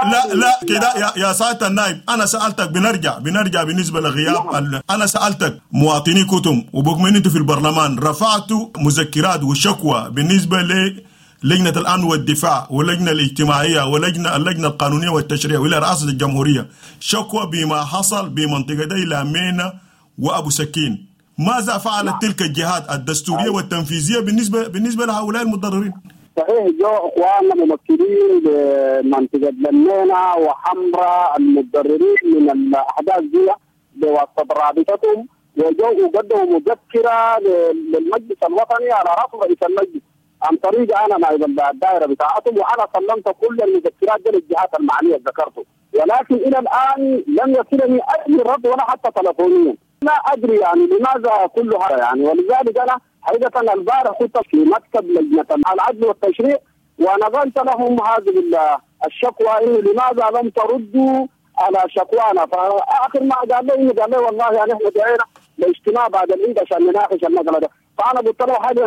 لا كده يا سعادة النائب. أنا سألتك بنرجع بالنسبة لغياب أنا سألتك مواطني كتم وبكم أنتوا في البرلمان رفعتوا مذكرات وشكوى بالنسبة للجنة الأمن والدفاع واللجنة الاجتماعية اللجنة القانونية والتشريع وإلى رئاسة الجمهورية، شكوى بما حصل بمنطقتي لامينا وأبو سكين. ماذا فعلت تلك الجهات الدستورية والتنفيذية بالنسبة لهؤلاء المتضررين؟ صحيح جو اخواننا ممثلين بمنطقه لمينا وحمراء المتضررين من الاحداث دي بواسطه رابطتهم، وجو قدموا مذكره للمجلس الوطني على راس رئيس المجلس عن طريق انا نائب الدائره بتاعتهم، وانا سلمت كل المذكرات دي للجهات المعنيه ذكرته، ولكن الى الان لم يصلني اي رد ولا حتى تلفونيا. لا ادري يعني لماذا كل هذا يعني، ولذلك انا حقيقة البارح كنت في مكتب لجنة العدل والتشريع ونقلت لهم هذه الشكوى إنه لماذا لم تردوا على شكوانا. فآخر ما قال لي والله يعني احنا دعينا لاجتماع بعد العيد عشان نناقش المسألة ده. فأنا قلت له هل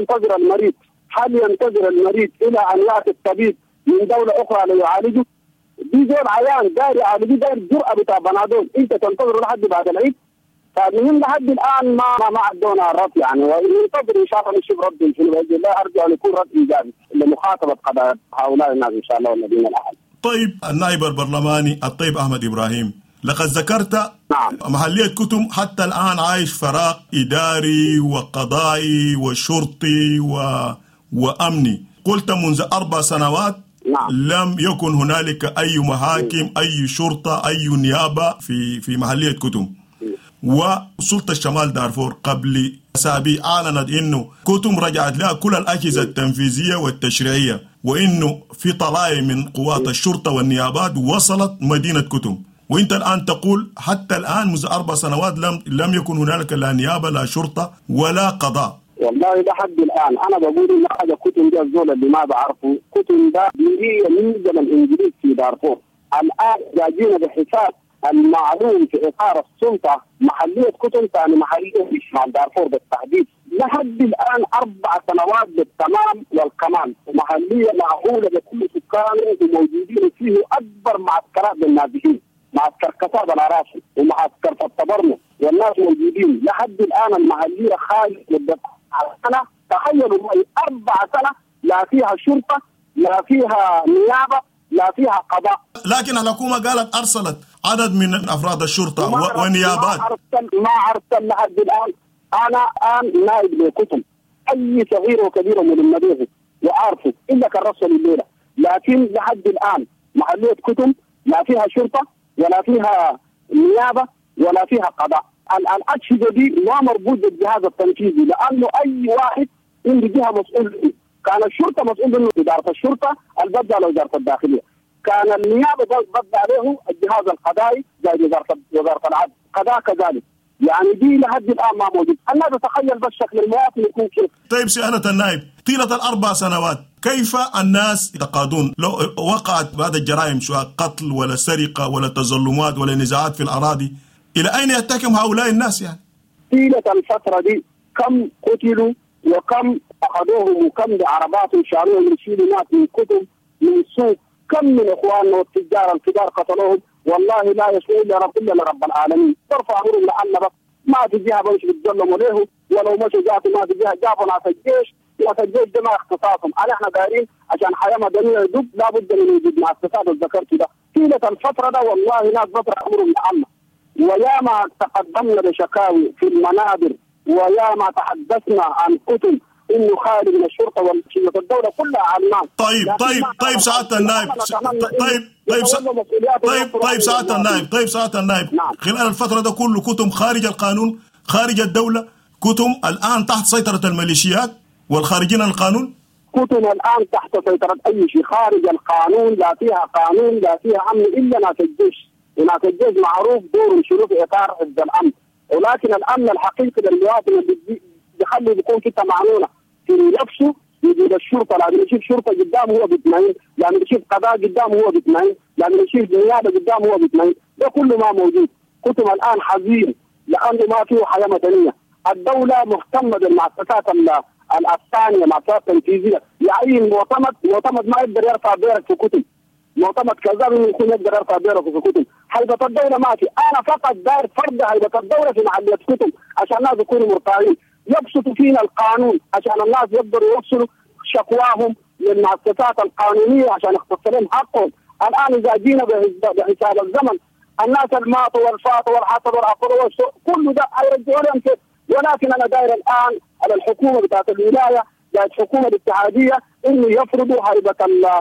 ينتظر المريض إلى أن يأتي الطبيب من دولة أخرى ليعالجه؟ دي زول عيان داير يعالجه، داير جرأة بتاع بنادول، أنت تنتظر لحد بعد العيد؟ فمن لحد الان ما عدونا الرد يعني، وننتظر ان شاء الله نشوف رد في باذن الله، ارجو ان يكون رد ايجابي لمخاطبه قضايا هؤلاء الناس ان شاء الله والذين الاهل. طيب النائب البرلماني الطيب احمد ابراهيم، لقد ذكرت محلية كتم حتى الان عايش فراغ اداري وقضائي وشرطي وامني، قلت منذ 4 سنوات لم يكن هنالك اي محاكم اي شرطه اي نيابه في محلية كتم. وسلطة شمال دارفور قبل أسابيع أعلنت إنه كتم رجعت لها كل الأجهزة التنفيذية والتشريعية، وإنه في طلائع من قوات الشرطة والنيابات وصلت مدينة كتم، وإنت الآن تقول حتى الآن منذ 4 سنوات لم يكن هنالك لا نيابة لا شرطة ولا قضاء. والله لحد الآن أنا بقول إن حاجة كتم ده الزول اللي ما بعرفه، كتم ده هي من زمن الإنجليز في دارفور، الآن جايين بحساب المعلوم في إطار السلطة محلية كتم ثاني محلية في شمال دارفور بالتحديد لحد الآن 4 سنوات بالتمام والكمال، ومحلية معقولة بكل سكانه وموجودين فيه أكبر معسكرات للنازحين، معسكر كتاب العراشي ومعسكر التبرمج والناس موجودين لحد الآن. المحلية خالية مدة سنة، تخيلوا معي 4 سنة لا فيها شرطة لا فيها نيابة لا فيها قضاء. لكن الحكومة قالت أرسلت عدد من أفراد الشرطة ونيابات. ما أرسل لحد الآن. أنا الآن نائب لكتم، أي صغير وكبير من المدينة وعارفه إلا كالرسل الليلة، لكن لحد الآن محلية كتم لا فيها شرطة ولا فيها نيابة ولا فيها قضاء. الأجهزة دي ما مربوط بالجهاز التنفيذي، لأنه أي واحد عنده جهة مسؤول. كان الشرطة مسؤول منه إدارة الشرطة البدء على وزارة الداخلية، كان النيابة بدء عليه الجهاز القضائي زي وزارة العدل، قضاء كذلك. يعني دي لحد الآن ما موجود. الناس تتخيل بس شكل المواطن يكون كيف. طيب سيادة النائب، طيلة ال4 سنوات كيف الناس يتقاضون لو وقعت بعد الجرائم سواء قتل ولا سرقة ولا تظلمات ولا نزاعات في الأراضي، إلى أين يتكم هؤلاء الناس يعني؟ طيلة الفترة دي كم قتلوا وكم أخذوهم وكم بعربات شالوهم يشيلوا ناس من كتب من السوق، كم من إخواننا والتجار الكبار قتلوهم، والله لا يشعر إلا رب العالمين. ترفع أمرهم لأن بس ما في جهة بمشي بتظلموا له، ولو مشوا جاتوا ما في جهة جابوا ناس الجيش ده ما اختصاصهم. احنا دايرين عشان حياة مدنية يدب لابد من وجود مؤسسات الذكرت ده. طيلة الفترة ده والله ناس بطرح أمرهم لأن وياما تقدمنا بشكاوي في المنابر، وياما تحدثنا عن كتب انه خالي من الشرطه والدوله كلها علمان. طيب سعاده النائب، طيب سعاده النائب نعم. خلال الفتره ده كله كتم خارج القانون خارج الدوله، كتم الان تحت سيطره الميليشيات والخارجين عن القانون، كتم الان تحت سيطره اي شيء خارج القانون، لا فيها قانون لا فيها امن الا ناس الجيش، وناس الجيش معروف دوره شنو في اطار حفظ الامن، ولكن الامن الحقيقي للمواطن اللي بيخلي بيكون كده معنونه في نفسه يجيب الشرطه، لازم يشوف شرطه قدامه هو بيطمئن، لازم يشوف قضاء قدامه هو بيطمئن، لازم يشوف نيابه قدامه هو بيطمئن، ده كله ما موجود. كتم الان حزين لانه ما فيه حياه مدنيه. الدوله مهتمه بالمؤسسات الثانيه، مؤسسات تنفيذيه، يعين معتمد ما يقدر يرفع بيرك في كتب، معتمد كذاب يكون يقدر يرفع بيرك في كتب. هيبه الدوله ما في، انا فقط داير فرض هيبه الدوله في محليه كتب عشان الناس يكونوا مرتاحين، يبسطوا فينا القانون عشان الناس يقدروا يوصلوا شكواهم للمؤسسات القانونيه عشان يختص لهم حقهم. الان اذا جينا بحساب الزمن الناس الماتوا والفاتوا والحصد والعقد والسوء كل ده هيرجعوا لهم كيف؟ ولكن انا داير الان على الحكومه بتاعت الولايه، الحكومه الاتحاديه، انه يفرضوا هيبه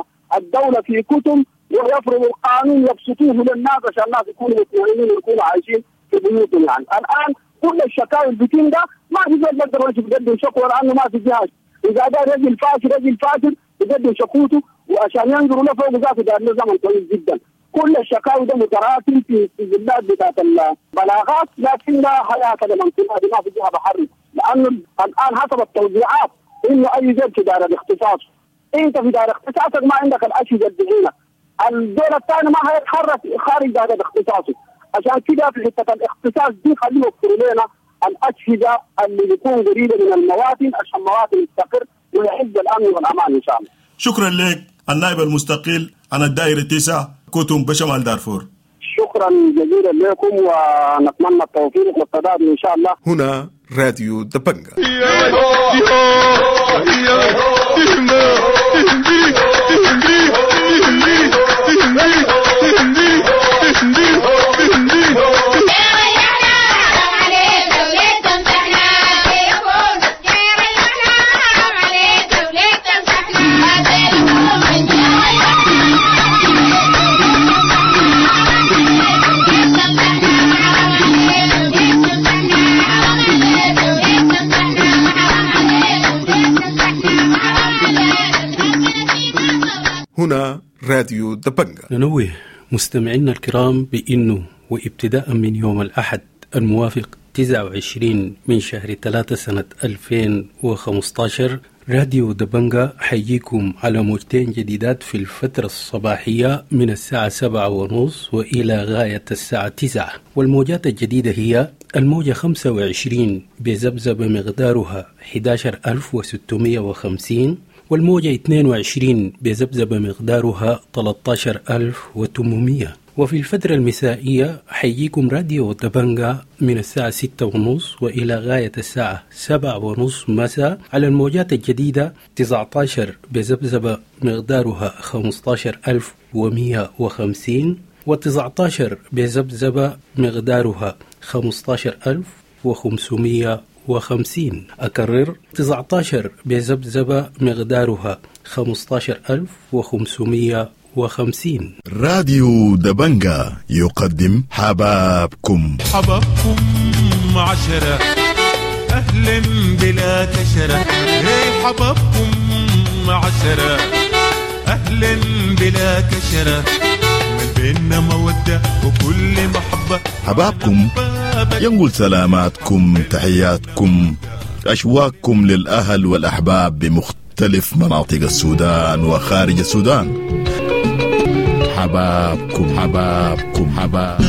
الدوله في كتب ويفرضوا القانون يبسطوه للناس عشان الناس يكونوا مطمئنين ويكونوا عايشين في بيوتهم. يعني الان كل الشكاوى البتين ده ما في زول يقدر يقدم شكوى لانه ما في جهاز، اذا دار رجل فاشل يقدم شكوته وعشان ينظروا له فوق ذاته دار له زمن طويل جدا. كل الشكاوى ده متراكم في السجلات بتاعت البلاغات، لكن لا حياه للانقلاب، ما في جهه بحري، لانه الان حسب التوزيعات انه اي زول في دار الاختصاص، انت في دار اختصاصك ما عندك الاشياء الدعينه، الدور الثاني ما هيتحرك خارج دار اختصاصه. عشان كده في حته الاختصاص دي خلينا نذكر لنا الاشهده اللي بيكون قريبه من المواطن عشان المواطن يستقر ويحب الامن والامان ان شاء الله. شكرا لك النائب المستقيل عن الدائره 9 كتم بشمال دارفور. شكرا جزيلا لكم ونتمنى التوفيق والسداد ان شاء الله. هنا راديو دبنجا. هنا راديو دبنجا. ننوه مستمعينا الكرام بأنه وابتداء من يوم الأحد الموافق 29 من شهر 3 سنة 2015 راديو دبنجا حيجيكم على موجتين جديدات في الفترة الصباحية من الساعة 7:30 وإلى غاية الساعة 9. والموجات الجديدة هي الموجة 25 بذبذبة مقدارها 11650، والموجة 22 بذبذبة مقدارها 13800. وفي الفترة المسائية حيجيكم راديو دبنجا من الساعة 6:30 وإلى غاية الساعة 7:30 مساء على الموجات الجديدة 19 بذبذبة مقدارها 15150، و19 بذبذبة مقدارها 15550. أكرر 19 بذبذبة مقدارها 15550. راديو دبنجا يقدم حبابكم 10 أهلا بلا كشرة، هي حبابكم 10 أهلا بلا كشرة، من بيننا مودة وكل محبة. حبابكم ينقل سلاماتكم تحياتكم أشواقكم للأهل والأحباب بمختلف مناطق السودان وخارج السودان. حبابكم حبابكم حباب.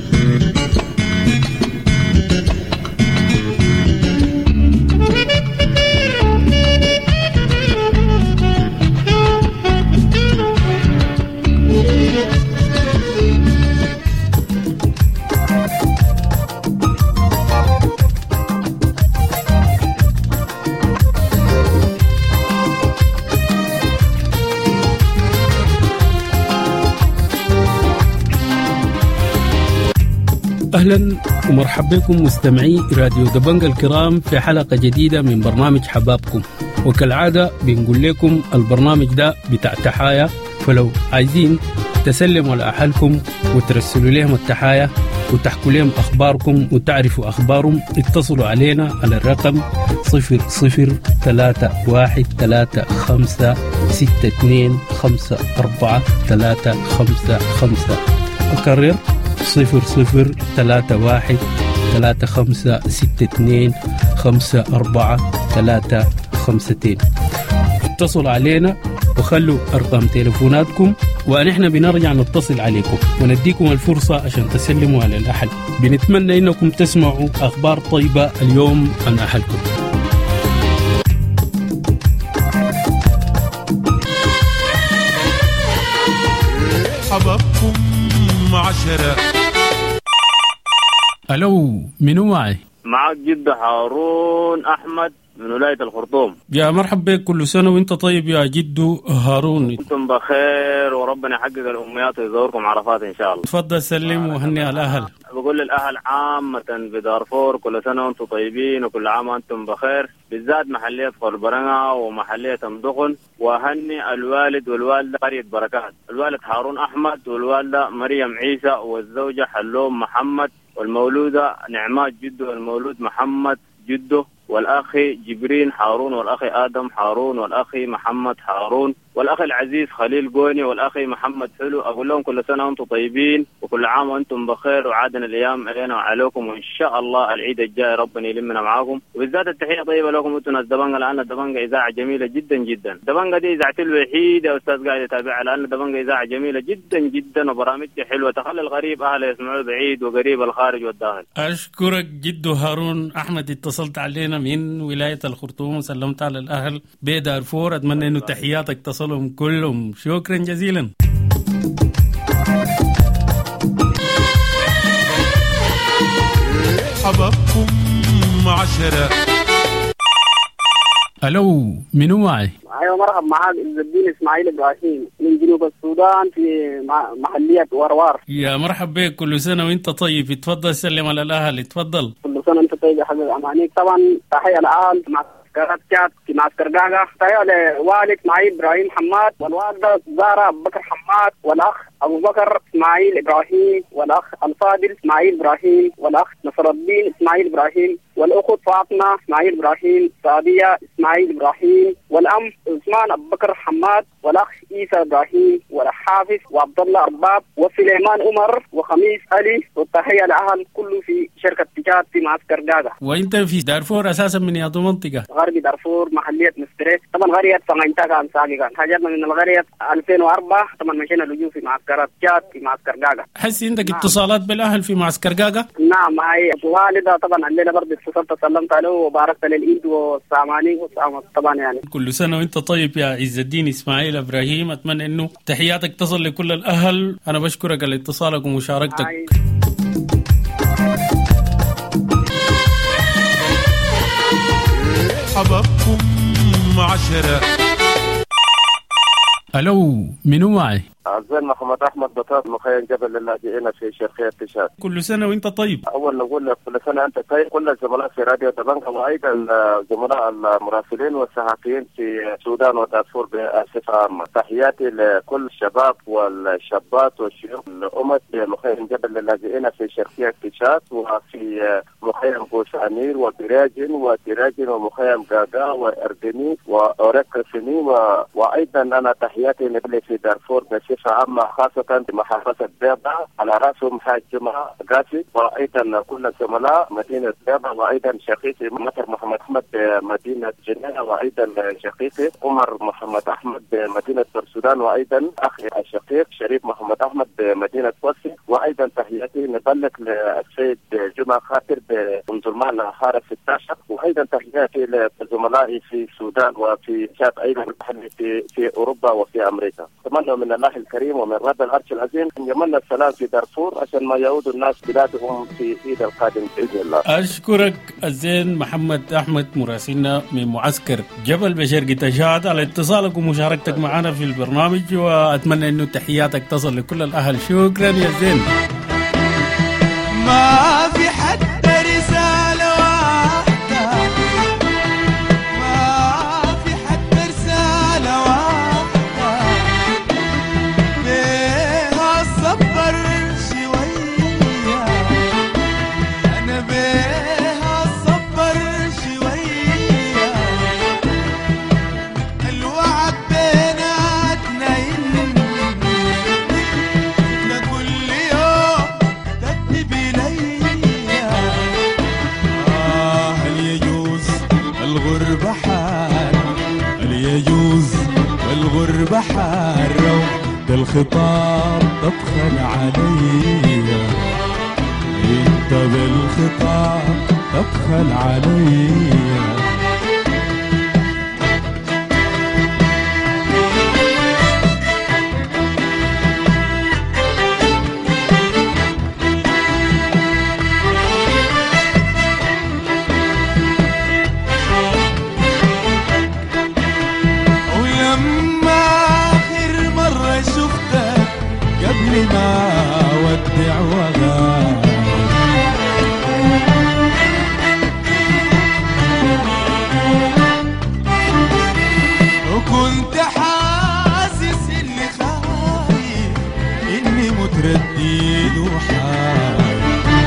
أهلا ومرحبا بكم مستمعي راديو دبنجة الكرام في حلقة جديدة من برنامج حبابكم. وكالعادة بنقول لكم البرنامج ده بتاع تحايا، فلو عايزين تسلموا لأهلكم وترسلوا لهم التحايا وتحكوا لهم أخباركم وتعرفوا أخبارهم، اتصلوا علينا على الرقم 0031325435. أكرر 0031355435. اتصلوا علينا وخلوا أرقام تليفوناتكم ونحن بنرجع نتصل عليكم ونديكم الفرصة عشان تسلموا على الأهل. بنتمنى إنكم تسمعوا أخبار طيبة اليوم عن أهلكم. حبابكم 10. ألو، منو معي؟ معك جد هارون أحمد من ولاية الخرطوم. يا مرحبا بك، كل سنة وانت طيب يا جدو هارون. انتم بخير وربنا يحقق الأمنيات ويزوركم عرفات إن شاء الله. تفضل سلم وهني على الأهل. بقول للأهل عامة بدارفور كل سنة وانتم طيبين وكل عام وانتم بخير، بالذات محلية خربرنة ومحلية مدخن، وهني الوالد والوالدة قرية بركات، الوالد هارون أحمد والوالدة مريم عيسى والزوجة حلوم محمد والمولودة نعمات جدو والمولود محمد جدو، والأخ جبرين هارون والأخ آدم هارون والأخ محمد هارون والأخ العزيز خليل قوني والأخ محمد حلو. أقول لهم كل سنة وأنتم طيبين وكل عام وأنتم بخير، وعادنا الأيام علينا وعليكم، وإن شاء الله العيد الجاي ربنا يلمنا معاكم. وبالذات التحية طيبة لكم أنتم ناس دبنجة، لأن دبنجة إذاعة جميلة جدا جدا. دبنجة دي إذاعتي الوحيدة يا أستاذ قاعد يتابعها، لأن دبنجة إذاعة جميلة جدا جدا وبرامجها حلوة تخلي الغريب أهله يسمعوا بعيد وقريب الخارج والداخل. أشكرك جدو هارون أحمد، اتصلت علينا من ولاية الخرطوم وسلمت على الأهل بدارفور. أتمنى إنه تحياتك تصلهم كلهم. شكرا جزيلا. حبابكم 10. ألو، منو معي؟ ايوه مرحبا، معاك عز الدين اسماعيل ابراهيم من جنوب السودان في محلية وروار. يا مرحبا بك، كل سنة وانت طيب. اتفضل سلم على الأهل. اتفضل. كل سنة انت طيب يا حبيب امانيك. طبعا تحية الآن مع كراتشات في معسكر قاقا، تحية لوالد اسماعيل ابراهيم حماد والوالدة زارة أبو بكر حماد والأخ أبو بكر إسماعيل إبراهيم والأخ الفاضل إسماعيل إبراهيم والأخ نصر الدين إسماعيل إبراهيم والأخت فاطمة إسماعيل إبراهيم، سعدية إسماعيل إبراهيم، والأم عثمان أبو بكر حماد والأخ عيسى إبراهيم والحافظ وعبد الله أرباب وسليمان عمر وخميس علي. والتحية لأهل كله في شركة تجارة في معسكر قاقا. وأنت في دارفور أساسا من يا منطقة؟ غربي دارفور محلية مستريت. طبعا قرية فنغنتا كان ساقي كان هاجرنا من القرية 2004. طبعا مشينا لجوء في معسكرات جات في معسكر قاقا. حس عندك اتصالات بالأهل في معسكر قاقا؟ نعم، معي والدة طبعا الليلة برضه اتصلت سلمت عليه وباركت للإيد والساماني طبعا يعني. كل سنة وانت طيب يا عز الدين اسماعيل ابراهيم. اتمنى انه تحياتك تصل لكل الاهل. انا بشكرك على اتصالك ومشاركتك. حبابكم 10. الو، منو معي؟ عزيز محمد احمد بطاط مخيم جبل اللاجئين في شرقية تشاد. كل سنه وانت طيب. اول نقول لك كل سنه انت طيب، كل الزملاء في راديو دبنجة وايضا الزملاء المراسلين والصحفيين في السودان ودارفور بصفه عامه. تحياتي لكل الشباب والشابات والشيوخ الامه في مخيم جبل اللاجئين في شرقية تشاد وفي مخيم بوش امير وبراجن وتراجن ومخيم قاقا واردني واوريك سني وأيضا أنا تحياتي لأهلي في دارفور بصفة عامة خاصة بمحافظة بيضة على رأسهم حاج جمعة قاسي، وأيضا كل الزملاء مدينة بيضة، وأيضا شقيقي مطر محمد أحمد بمدينة جنينة، وأيضا شقيقي عمر محمد أحمد بمدينة السودان، وأيضا أخي الشقيق شريف محمد أحمد بمدينة وصي. وأيضا تحياتي نبلغ للسيد جمعة خاطر بمنظمان حارة 16، وأيضا تحياتي لزملائي في السودان وفي شاب أيضا في أوروبا وفي أمريكا. أتمنى من الله الكريم ومن رب العرش العظيم أن يمن السلام في دارفور عشان ما يعود الناس بلادهم في عيد القادم بإذن الله. أشكرك الزين محمد أحمد مراسلنا من معسكر جبل بشرقي تشاهد على اتصالك ومشاركتك معنا في البرنامج، وأتمنى أنه تحياتك تصل لكل الأهل. شكرا يا زين. ما في حتى رسالة واحدة، ما في حتى رسالة واحدة بيها صبر شوية، أنا بيها صبر شوية، الوعد بيناتنا كل يوم تكتب ليا. هل يجوز الغربة حار، هل يجوز والغربة حارة، ده الخطاب تبخل عليا، انت بالخطاب تبخل عليا. قبل ما أودع وغاب وكنت حاسس إني خايف، إني متردد وحاير،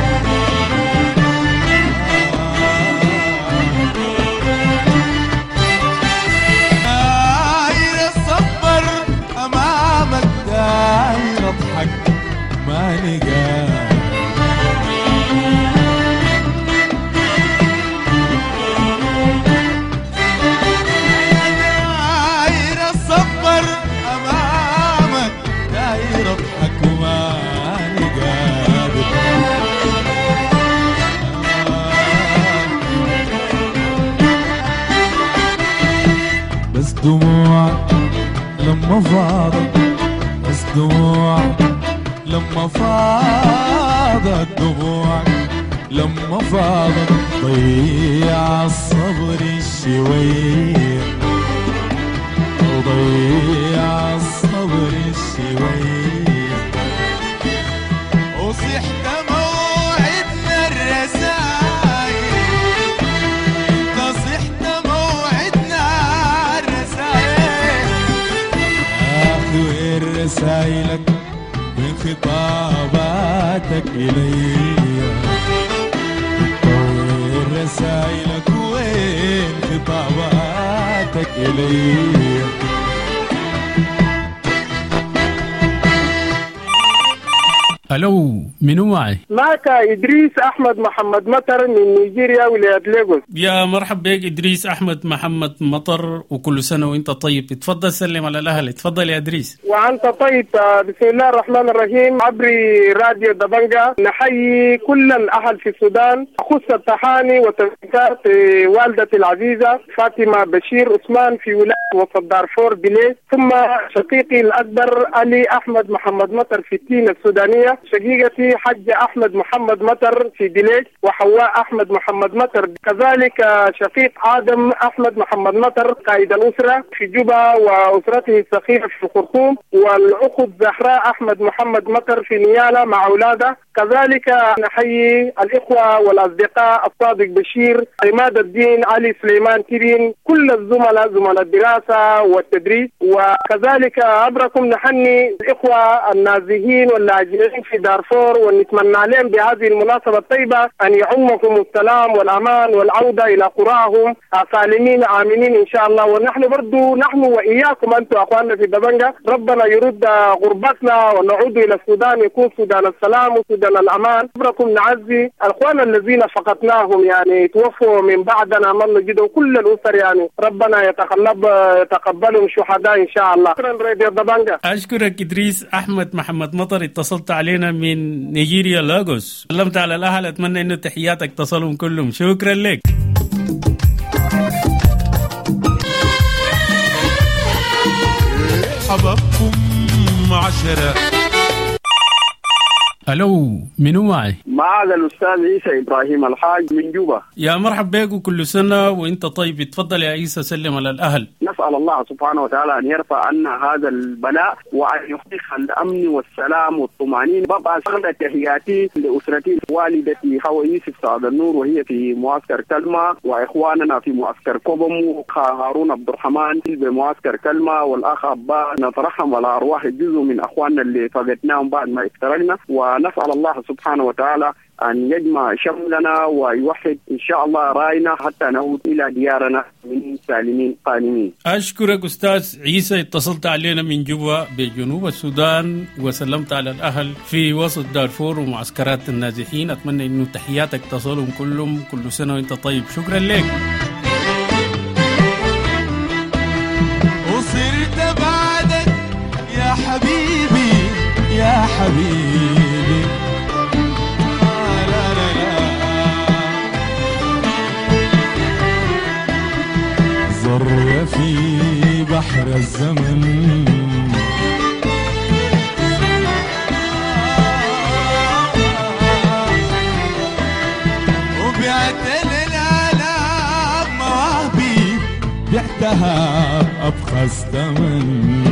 داير الصبر أمامك، داير أضحك ماني قادر، داير الصبر أمامك، داير أضحك وماني قادر. بس دموعك لما فاضت، بس دموعك لما فاضت، دموعك لما فاضت ضيع الصبر الشوية، وضيع الصبر الشوية، وصحت موعدنا الرسايل، انت صحت موعدنا الرسايل، وين رسايلك من خطاباتك إلي، وين رسايلك وين خطاباتك إلي. الو، منو معي؟ معك إدريس أحمد محمد مطر من نيجيريا ولاية ليغوس. يا مرحب بك إدريس أحمد محمد مطر، وكل سنة وانت طيب. اتفضل سلم على الأهل. اتفضل يا إدريس. وأنت طيب. بسم الله الرحمن الرحيم. عبر راديو دبنجا نحيي كل الأهل في السودان، خص التحاني وتبريكات والدتي العزيزة فاطمة بشير عثمان في ولاية وسط دارفور بليس، ثم شقيقي الأكبر علي أحمد محمد مطر في تينا السودانية، شقيقتي حج أحمد محمد مطر في دليج، وحواء أحمد محمد مطر، كذلك شقيق آدم أحمد محمد مطر قائد الأسرة في جوبا وأسرته الصغيرة في الخرطوم، والأخت زهراء أحمد محمد مطر في نيالا مع أولادها، كذلك نحيي الإخوة والأصدقاء الصادق بشير، عماد الدين، علي سليمان تيرين، كل الزملاء زملاء الدراسة والتدريس. وكذلك أبركم نحني الإخوة النازحين واللاجئين في دارفور، ونتمنى لهم بهذه المناسبة الطيبة أن يعمكم السلام والأمان والعودة إلى قراهم سالمين آمنين إن شاء الله. ونحن برضو نحن وإياكم أنتم أخواننا في دبنجة، ربنا يرد غربتنا ونعود إلى السودان، يكون سودان السلام وسودان الأمان. أبركم نعزي الأخوان الذين فقدناهم، يعني توفوا من بعدنا من نجده، كل الأسر يعني ربنا يتقبلهم شهداء إن شاء الله. شكرا راديو دبنجة. أشكرك إدريس أحمد محمد مطر، اتصلت علينا من نيجيريا لاغوس، سلمت على الأهل، أتمنى إنه تحياتك تصلهم كلهم. شكرا لك. حبابكم 10. الو، منو معي؟ معك الاستاذ عيسى ابراهيم الحاج من جوبا. يا مرحبا بك وكل سنه وانت طيب. اتفضل يا عيسى، سلم على الاهل. نسال الله سبحانه وتعالى ان يرفع عنا هذا البلاء وان يحقق الامن والسلام والطمانينه. ببعث تحياتي لاسرتي، والدتي حواء يوسف سعد النور وهي في معسكر كلمه، واخواننا في معسكر كوبم، هارون عبد الرحمن بمعسكر كلمه، والاخ عباس. نترحم على ارواح الجزء من اخواننا اللي فقدناهم بعد ما افترقنا، ونسأل الله سبحانه وتعالى أن يجمع شملنا ويوحد إن شاء الله راينا حتى نعود إلى ديارنا من سالمين قانمين. أشكرك أستاذ عيسى، اتصلت علينا من جوا بجنوب السودان وسلمت على الأهل في وسط دارفور ومعسكرات النازحين. أتمنى إنه تحياتك تصلهم كلهم. كل سنة وأنت طيب. شكرا لك. وصرت بعدك يا حبيبي يا حبيبي، لا لا لا، ذرة في بحر الزمن، وبعت الآلام مواهبي، بعتها بأبخس ثمن.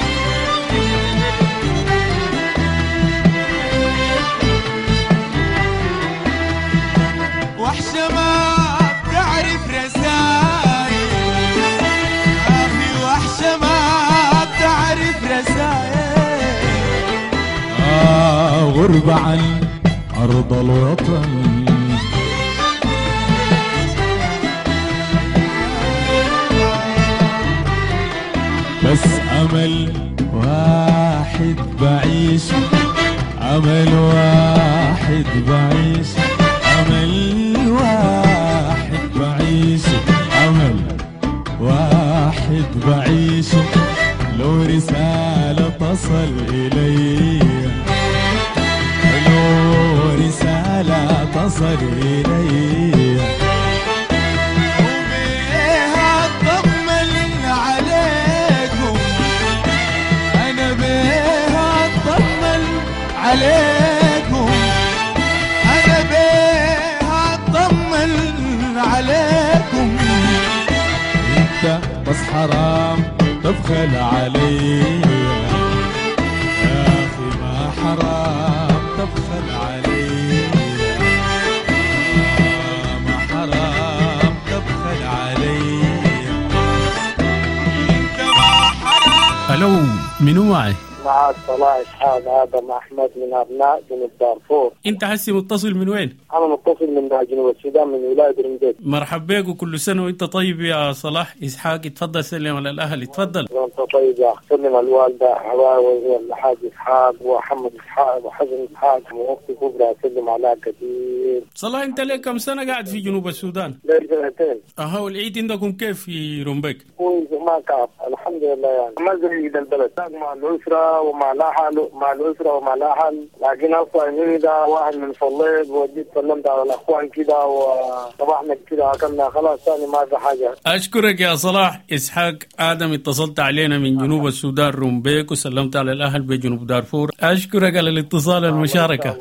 وحشة ما بتعرف رسايل، أخي وحشة ما بتعرف رسايل، غربة عن أرض الوطن. بس أمل واحد بعيش، أمل واحد بعيش، أمل واحد بعيش، أمل واحد بعيش. لو رسالة تصل إلي، لو رسالة تصل إلي، وبيها أطمن عليكم، أنا بيها أطمن عليكم، أنا بيها أطمن عليكم. أنت بس حرام تبخل علي يا أخي، ما حرام تبخل علي، ما حرام تبخل علي، أنت ما حرام. الو، منو معي؟ مع صلاح إسحاق آدم أحمد من أبناء جنوب دارفور. أنت حسي متصل من وين؟ أنا متصل من جنوب السودان من ولاية رمديد. مرحبا بك وكل سنة وأنت طيب يا صلاح إسحاق. اتفضل سلم على الأهل. اتفضل. وأنت طيب يا أخ. سلم الوالدة حواوي والحاج إسحاق وحمد إسحاق وحزن إسحاق وأختي كبرى. سلم على كثير. صلاح أنت لك كم سنة قاعد في جنوب السودان؟ لي سنتين. أها، والعيد عندكم كيف في رومبيك؟ كويس ما كعب الحمد لله، يعني ما زي البلد مع الأسرة ومع الأهل، مع الأسرة ومع الأهل. لكن أصلا هنا ده واحد من صليت وجيت سلمت على الأخوان كده وصباحنا كده أكلنا خلاص ثاني ما في حاجة. أشكرك يا صلاح إسحاق آدم، اتصلت علينا من جنوب السودان رومبيك وسلمت على الأهل بجنوب دارفور. أشكرك على الاتصال والمشاركة.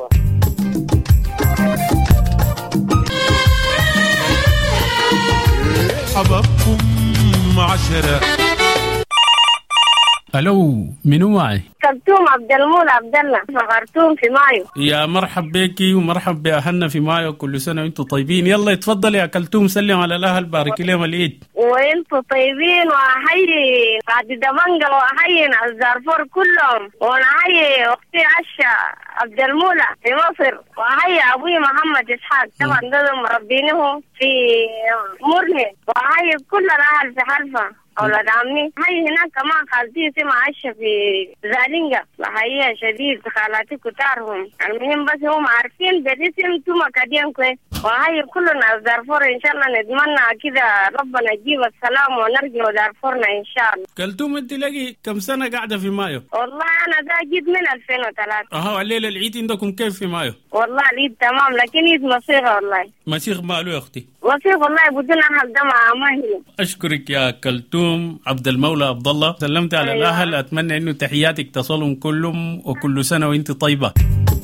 حبابكم 10. الو، منو معي؟ كابتن كلثوم عبد المولى عبد الله في خرطوم في مايو. يا مرحب بيكي ومرحب بأهلنا في مايو، كل سنة وانتم طيبين. يلا يتفضل يا كلثوم، سلم على الأهل، بارك لهم العيد. وانتم طيبين، وأحيي قاعد دبنجة وأحيي الدارفور كلهم، ونحيي أختي عشا عبد المولى في مصر، وأحيي أبوي محمد إسحاق طبعا ده مربينه في مرني، وأحيي كل الأهل في حلفة أولاد عمي. هاي هناك كمان خالتي اسمها عايشة في زالينجا، بحييها شديد، خالاتي كتارهم. المهم بس هم عارفين بالاسم توما كديان كويس. وهاي كلنا دارفور إن شاء الله، نتمنى كده ربنا يجيب السلام ونرجع دارفورنا إن شاء الله. كلثوم انت لقي كم سنة قاعدة في مايو؟ والله أنا ده جيت من 2003. الليلة العيد عندكم كيف في مايو؟ والله العيد تمام، لكن عيد مصيغة والله. مصيغ ماله يا أختي؟ مصيغ والله بدون أهل ده ما هي. أشكرك يا كلثوم عبد المولى عبد الله، سلمت على الأهل. أتمنى إنه تحياتك تصلهم كلهم، وكل سنة وأنت طيبة.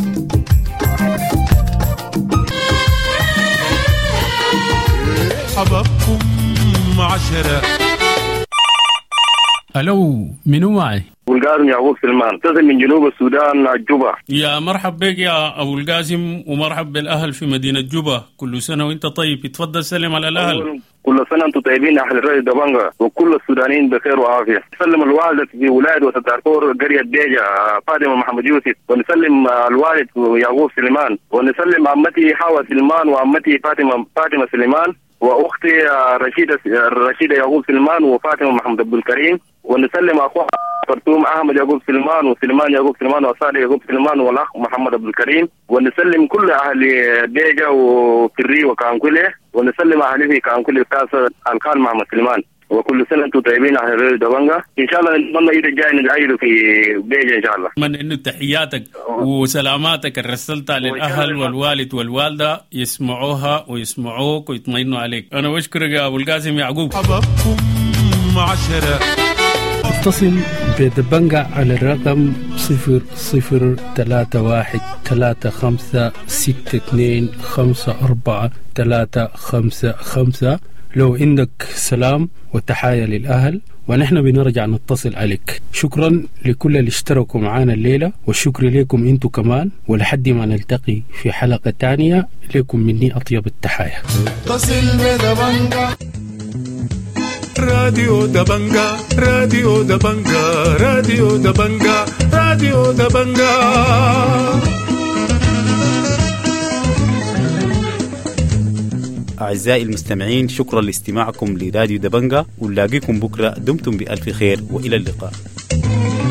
حبابكم 10. ألو، منو معي؟ أبو القاسم يعقوب سلمان، اتصل من جنوب السودان جوبا. يا مرحب بك يا أبو القاسم، ومرحب بالأهل في مدينة جوبا، كل سنة وأنت طيب. يتفضل سلم على الأهل. كل سنة أنتم طيبين أهل الرئيس دبنجة، وكل السودانيين بخير وعافية. نسلم الوالدة في ولاية وتدارفور قرية ديجا فاطمة محمد يوسف، ونسلم الوالد يعقوب سليمان، ونسلم عمتي حوا سليمان، وعمتي فاطمة سليمان، واختي رشيدة يعقوب سليمان، وفاطمة محمد عبد الكريم، ونسلم اخوها خرطوم احمد يعقوب سليمان، وسليمان يعقوب سليمان، وصالح يعقوب سليمان، والاخ محمد عبد الكريم، ونسلم كل اهل ديجا وكري وكانكولي، ونسلم اهلي في كانكولي كاسر الخال محمد سليمان. وكل سنه انتم طيبين اهل الرئيس دبنجة. ان شاء الله نتمنى ايد الجاي نتعيدوا في ديجا ان شاء الله. اتمنى انه تحياتك وسلاماتك اللي رسلتها للاهل والوالد والوالده يسمعوها ويسمعوك ويطمئنوا عليك. انا بشكرك يا ابو القاسم يعقوب. حبابكم 10. اتصل بدبنجة على الرقم 003135625435 لو عندك سلام وتحايا للأهل، ونحن بنرجع نتصل عليك. شكرا لكل اللي اشتركوا معنا الليلة، والشكر لكم انتو كمان، ولحد ما نلتقي في حلقة تانية لكم مني أطيب التحايا. اتصل بدبنجة. راديو دبنجة، راديو دبنجة، راديو دبنجة، راديو دبنجة. أعزائي المستمعين، شكرا لاستماعكم لراديو دبنجة، ونلاقيكم بكرة. دمتم بألف خير وإلى اللقاء.